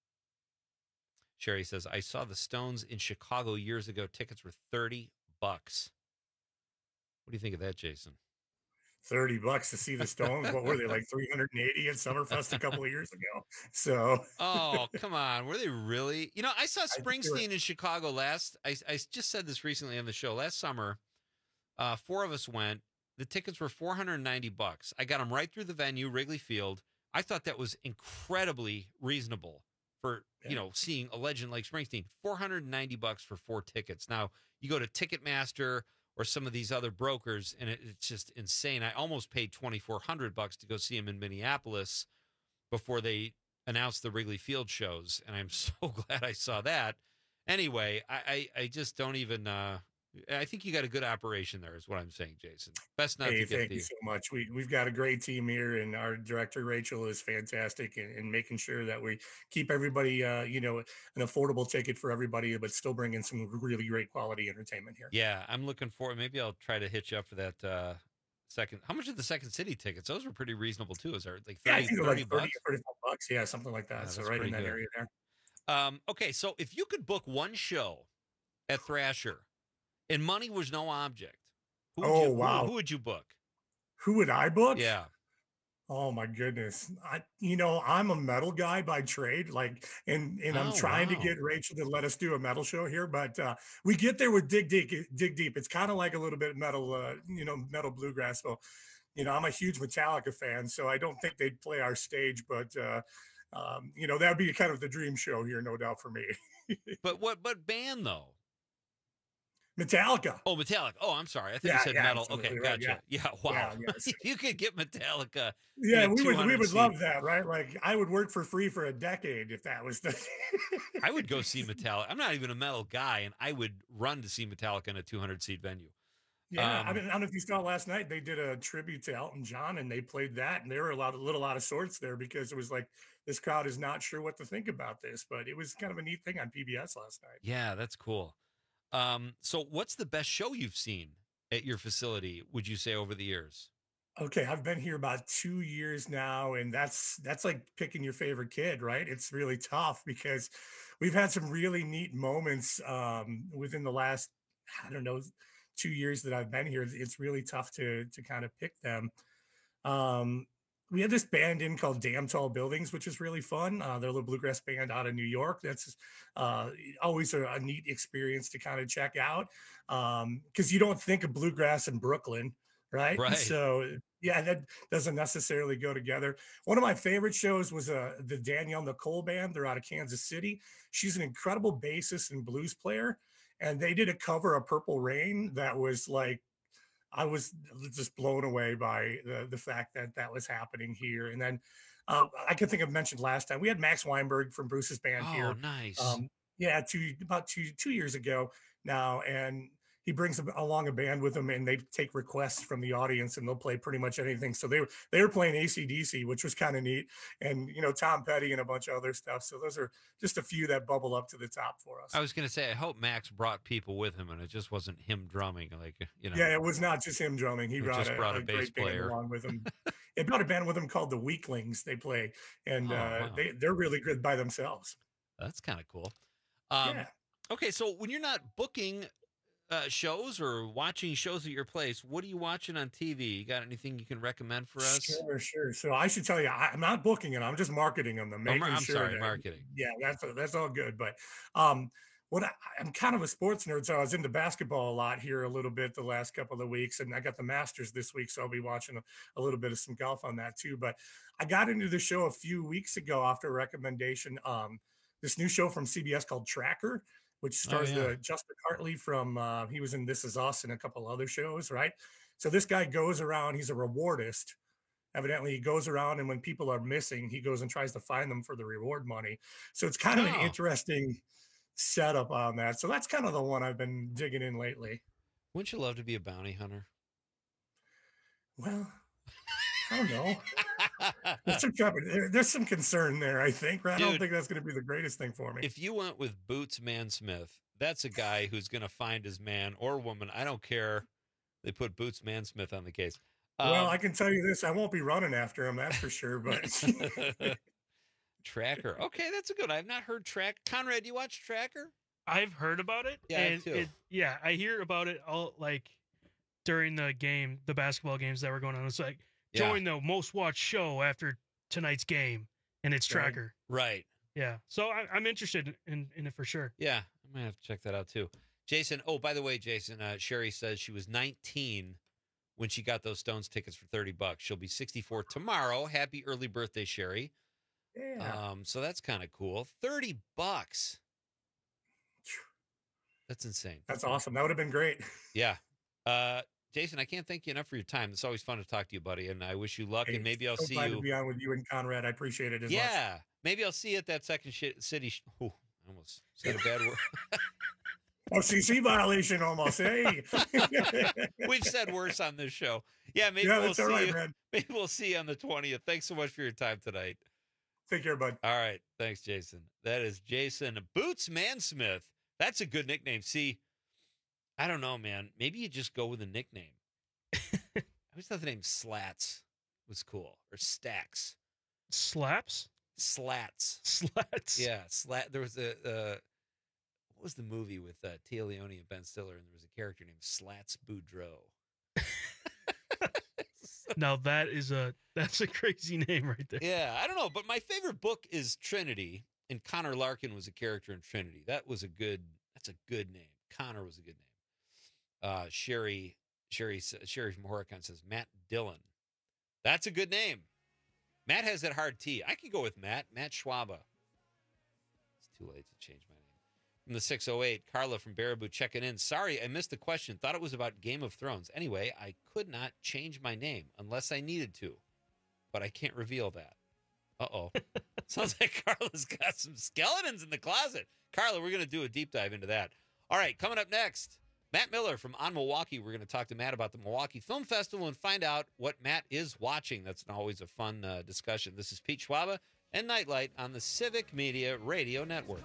Sherry says, "I saw the Stones in Chicago years ago. Tickets were thirty bucks. What do you think of that, Jason? thirty bucks to see the Stones. What were they, like three hundred eighty at Summerfest a couple of years ago? So, oh, come on. Were they really? You know, I saw I think they Springsteen were- in Chicago last. I, I just said this recently on the show. Last summer, uh, four of us went. The tickets were four hundred ninety bucks. I got them right through the venue, Wrigley Field. I thought that was incredibly reasonable for, you know, seeing a legend like Springsteen. four hundred ninety bucks for four tickets. Now, you go to Ticketmaster or some of these other brokers, and it, it's just insane. I almost paid twenty-four hundred bucks to go see him in Minneapolis before they announced the Wrigley Field shows, and I'm so glad I saw that. Anyway, I, I, I just don't even. Uh, I think you got a good operation there, is what I'm saying, Jason. Best not Hey, to get thank the. you so much. We we've got a great team here, and our director Rachel is fantastic in, in making sure that we keep everybody, uh, you know, an affordable ticket for everybody, but still bring in some really great quality entertainment here. Yeah, I'm looking forward. Maybe I'll try to hit you up for that uh, second. How much are the Second City tickets? Those were pretty reasonable too. Is there like Yeah, I thirty, think they're thirty like thirty, bucks? thirty-five bucks. Yeah, something like that. Yeah, so that's right in pretty that good. area there. Um, okay, so if you could book one show at Thrasher and money was no object, who would Oh, you, who- wow. who would you book? Who would I book? Yeah. Oh my goodness. I, you know, I'm a metal guy by trade, like, and, and I'm Oh, trying wow. to get Rachel to let us do a metal show here, but, uh, we get there with Dig Deep, Dig Deep. It's kind of like a little bit metal, uh, you know, metal bluegrass. So, you know, I'm a huge Metallica fan, so I don't think they'd play our stage, but, uh, um, you know, that'd be kind of the dream show here, no doubt for me. But what? What band though? Metallica. Oh, Metallica. Oh, I'm sorry. I thought Yeah, you said yeah, metal. absolutely Okay, right, gotcha. Yeah. Wow. Yeah, yeah, so- you could get Metallica. Yeah, in a we would we two hundred would seat- love that, right? Like I would work for free for a decade if that was the I would go see Metallica. I'm not even a metal guy, and I would run to see Metallica in a two hundred seat venue. Yeah, I Um, mean, I don't know if you saw last night, they did a tribute to Elton John and they played that, and they were a lot, a little out of sorts there because it was like this crowd is not sure what to think about this, but it was kind of a neat thing on P B S last night. Yeah, that's cool. Um, so what's the best show you've seen at your facility, would you say, over the years? Okay, I've been here about two years now, and that's that's like picking your favorite kid, right? It's really tough because we've had some really neat moments um, within the last, I don't know, two years that I've been here. It's really tough to to kind of pick them. Um, we had this band in called Damn Tall Buildings, which is really fun. Uh, they're a little bluegrass band out of New York. That's uh, always a, a neat experience to kind of check out because you don't think of bluegrass in Brooklyn, right? Right. So yeah, that doesn't necessarily go together. One of my favorite shows was uh, the Danielle Nicole Band. They're out of Kansas City. She's an incredible bassist and blues player. and they did a cover of Purple Rain that was like, I was just blown away by the, the fact that that was happening here. And then uh, I could think I've mentioned last time, we had Max Weinberg from Bruce's band Oh, here. nice. Um, yeah, two, about two, two years ago now. And he brings along a band with him, and they take requests from the audience, and they'll play pretty much anything. So they were they were playing A C D C, which was kind of neat, and you know Tom Petty and a bunch of other stuff. So those are just a few that bubble up to the top for us. I was going to say, I hope Max brought people with him, and it just wasn't him drumming. Like you know, Yeah, it was not just him drumming. He He brought just a, brought a a bass great band player. along with him. He brought a band with him called the Weaklings. They play, and Oh, uh, wow. they they're really good by themselves. That's kind of cool. Um, Yeah. Okay, so when you're not booking uh, shows or watching shows at your place, what are you watching on T V? You got anything you can recommend for us? Sure, sure. So I should tell you, I, I'm not booking it. I'm just marketing them. I'm Oh, making mar- I'm sure sorry, that- marketing. Yeah, that's that's all good. But um, what I, I'm kind of a sports nerd, so I was into basketball a lot here a little bit the last couple of weeks, and I got the Masters this week, so I'll be watching a, a little bit of some golf on that too. But I got into the show a few weeks ago after a recommendation. Um, this new show from C B S called Tracker, which stars yeah. the Justin Hartley from uh, he was in This Is Us and a couple other shows, right? So this guy goes around, he's a rewardist. Evidently, he goes around, and when people are missing, he goes and tries to find them for the reward money. So it's kind of an Oh. interesting setup on that. So that's kind of the one I've been digging in lately. Wouldn't you love to be a bounty hunter? Well, I don't know. There's some, trepid- there- there's some concern there, I think. I don't Dude, think that's going to be the greatest thing for me. If you went with Boots Mansmith, that's a guy who's going to find his man or woman. I don't care. They put Boots Mansmith on the case. well, Um, I can tell you this: I won't be running after him, that's for sure. But Tracker. Okay, that's a good. I've not heard Track. Conrad, you watch Tracker? I've heard about it. Yeah, I have and too. It, yeah, I hear about it all like during the game, the basketball games that were going on. It's like Yeah. join the most watched show after tonight's game, and it's Right. Tracker. Right. Yeah, so I, I'm interested in, in it for sure. Yeah, I might have to check that out too. Jason. Oh, by the way, Jason. Uh, Sherry says she was nineteen when she got those Stones tickets for thirty bucks. She'll be sixty-four tomorrow. Happy early birthday, Sherry. yeah, Um, so that's kind of cool. thirty bucks. That's insane. that's awesome. That would have been great. Yeah. Uh, Jason, I can't thank you enough for your time. It's always fun to talk to you, buddy. And I wish you luck. Hey, and maybe I'll so see glad you. to be on with you and Conrad. I appreciate it as much. Yeah. Maybe I'll see you at that second sh- city. Sh- Ooh, I almost said a bad word. Oh, C C violation almost. Hey. We've said worse on this show. Yeah, maybe Yeah, we'll that's see all right, you. man. Maybe we'll see you on the twentieth. Thanks so much for your time tonight. Take care, bud. All right. Thanks, Jason. That is Jason Boots Mansmith. That's a good nickname. See, I don't know, man. Maybe you just go with a nickname. I always thought the name Slats was cool, or Stacks. Slaps? Slats. Slats. Yeah, Slat. There was a uh, what was the movie with uh, Tia Leone and Ben Stiller, and there was a character named Slats Boudreaux. Now that is a that's a crazy name right there. Yeah, I don't know, but my favorite book is Trinity, and Connor Larkin was a character in Trinity. That was a good. That's a good name. Connor was a good name. Uh, Sherry, Sherry, Sherry from Horicon says Matt Dillon. That's a good name. Matt has that hard T. I could go with Matt. Matt Schwaba. It's too late to change my name. From the six oh eight, Carla from Baraboo checking in. Sorry, I missed the question. Thought it was about Game of Thrones. Anyway, I could not change my name unless I needed to, but I can't reveal that. Uh-oh. Sounds like Carla's got some skeletons in the closet. Carla, we're going to do a deep dive into that. All right, coming up next, Matt Miller from On Milwaukee. We're going to talk to Matt about the Milwaukee Film Festival and find out what Matt is watching. That's always a fun uh, discussion. This is Pete Schwaba and Nightlight on the Civic Media Radio Network.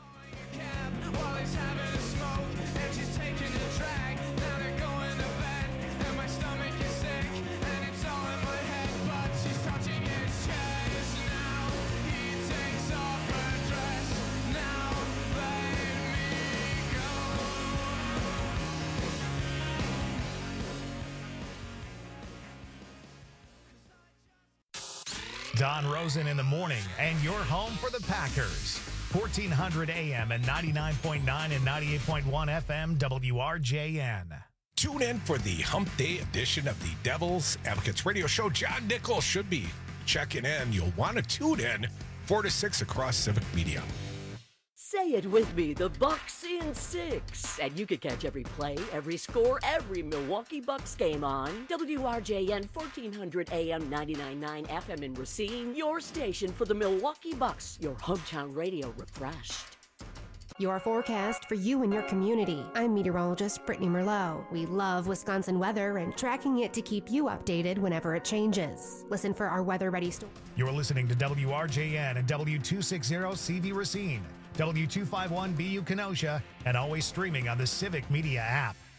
Don Rosen in the morning, and you're home for the Packers. fourteen hundred A M and ninety-nine point nine and ninety-eight point one F M W R J N. Tune in for the Hump Day edition of the Devil's Advocates radio show. John Nichols should be checking in. You'll want to tune in four to six across Civic Media. Say it with me, the Bucks in six. And you can catch every play, every score, every Milwaukee Bucks game on W R J N fourteen hundred A M ninety-nine point nine F M in Racine, your station for the Milwaukee Bucks, your hometown radio refreshed. Your forecast for you and your community. I'm meteorologist Brittany Merlot. We love Wisconsin weather and tracking it to keep you updated whenever it changes. Listen for our weather ready story. You're listening to W R J N and W two sixty C V Racine, W two fifty-one B U Kenosha, and always streaming on the Civic Media app.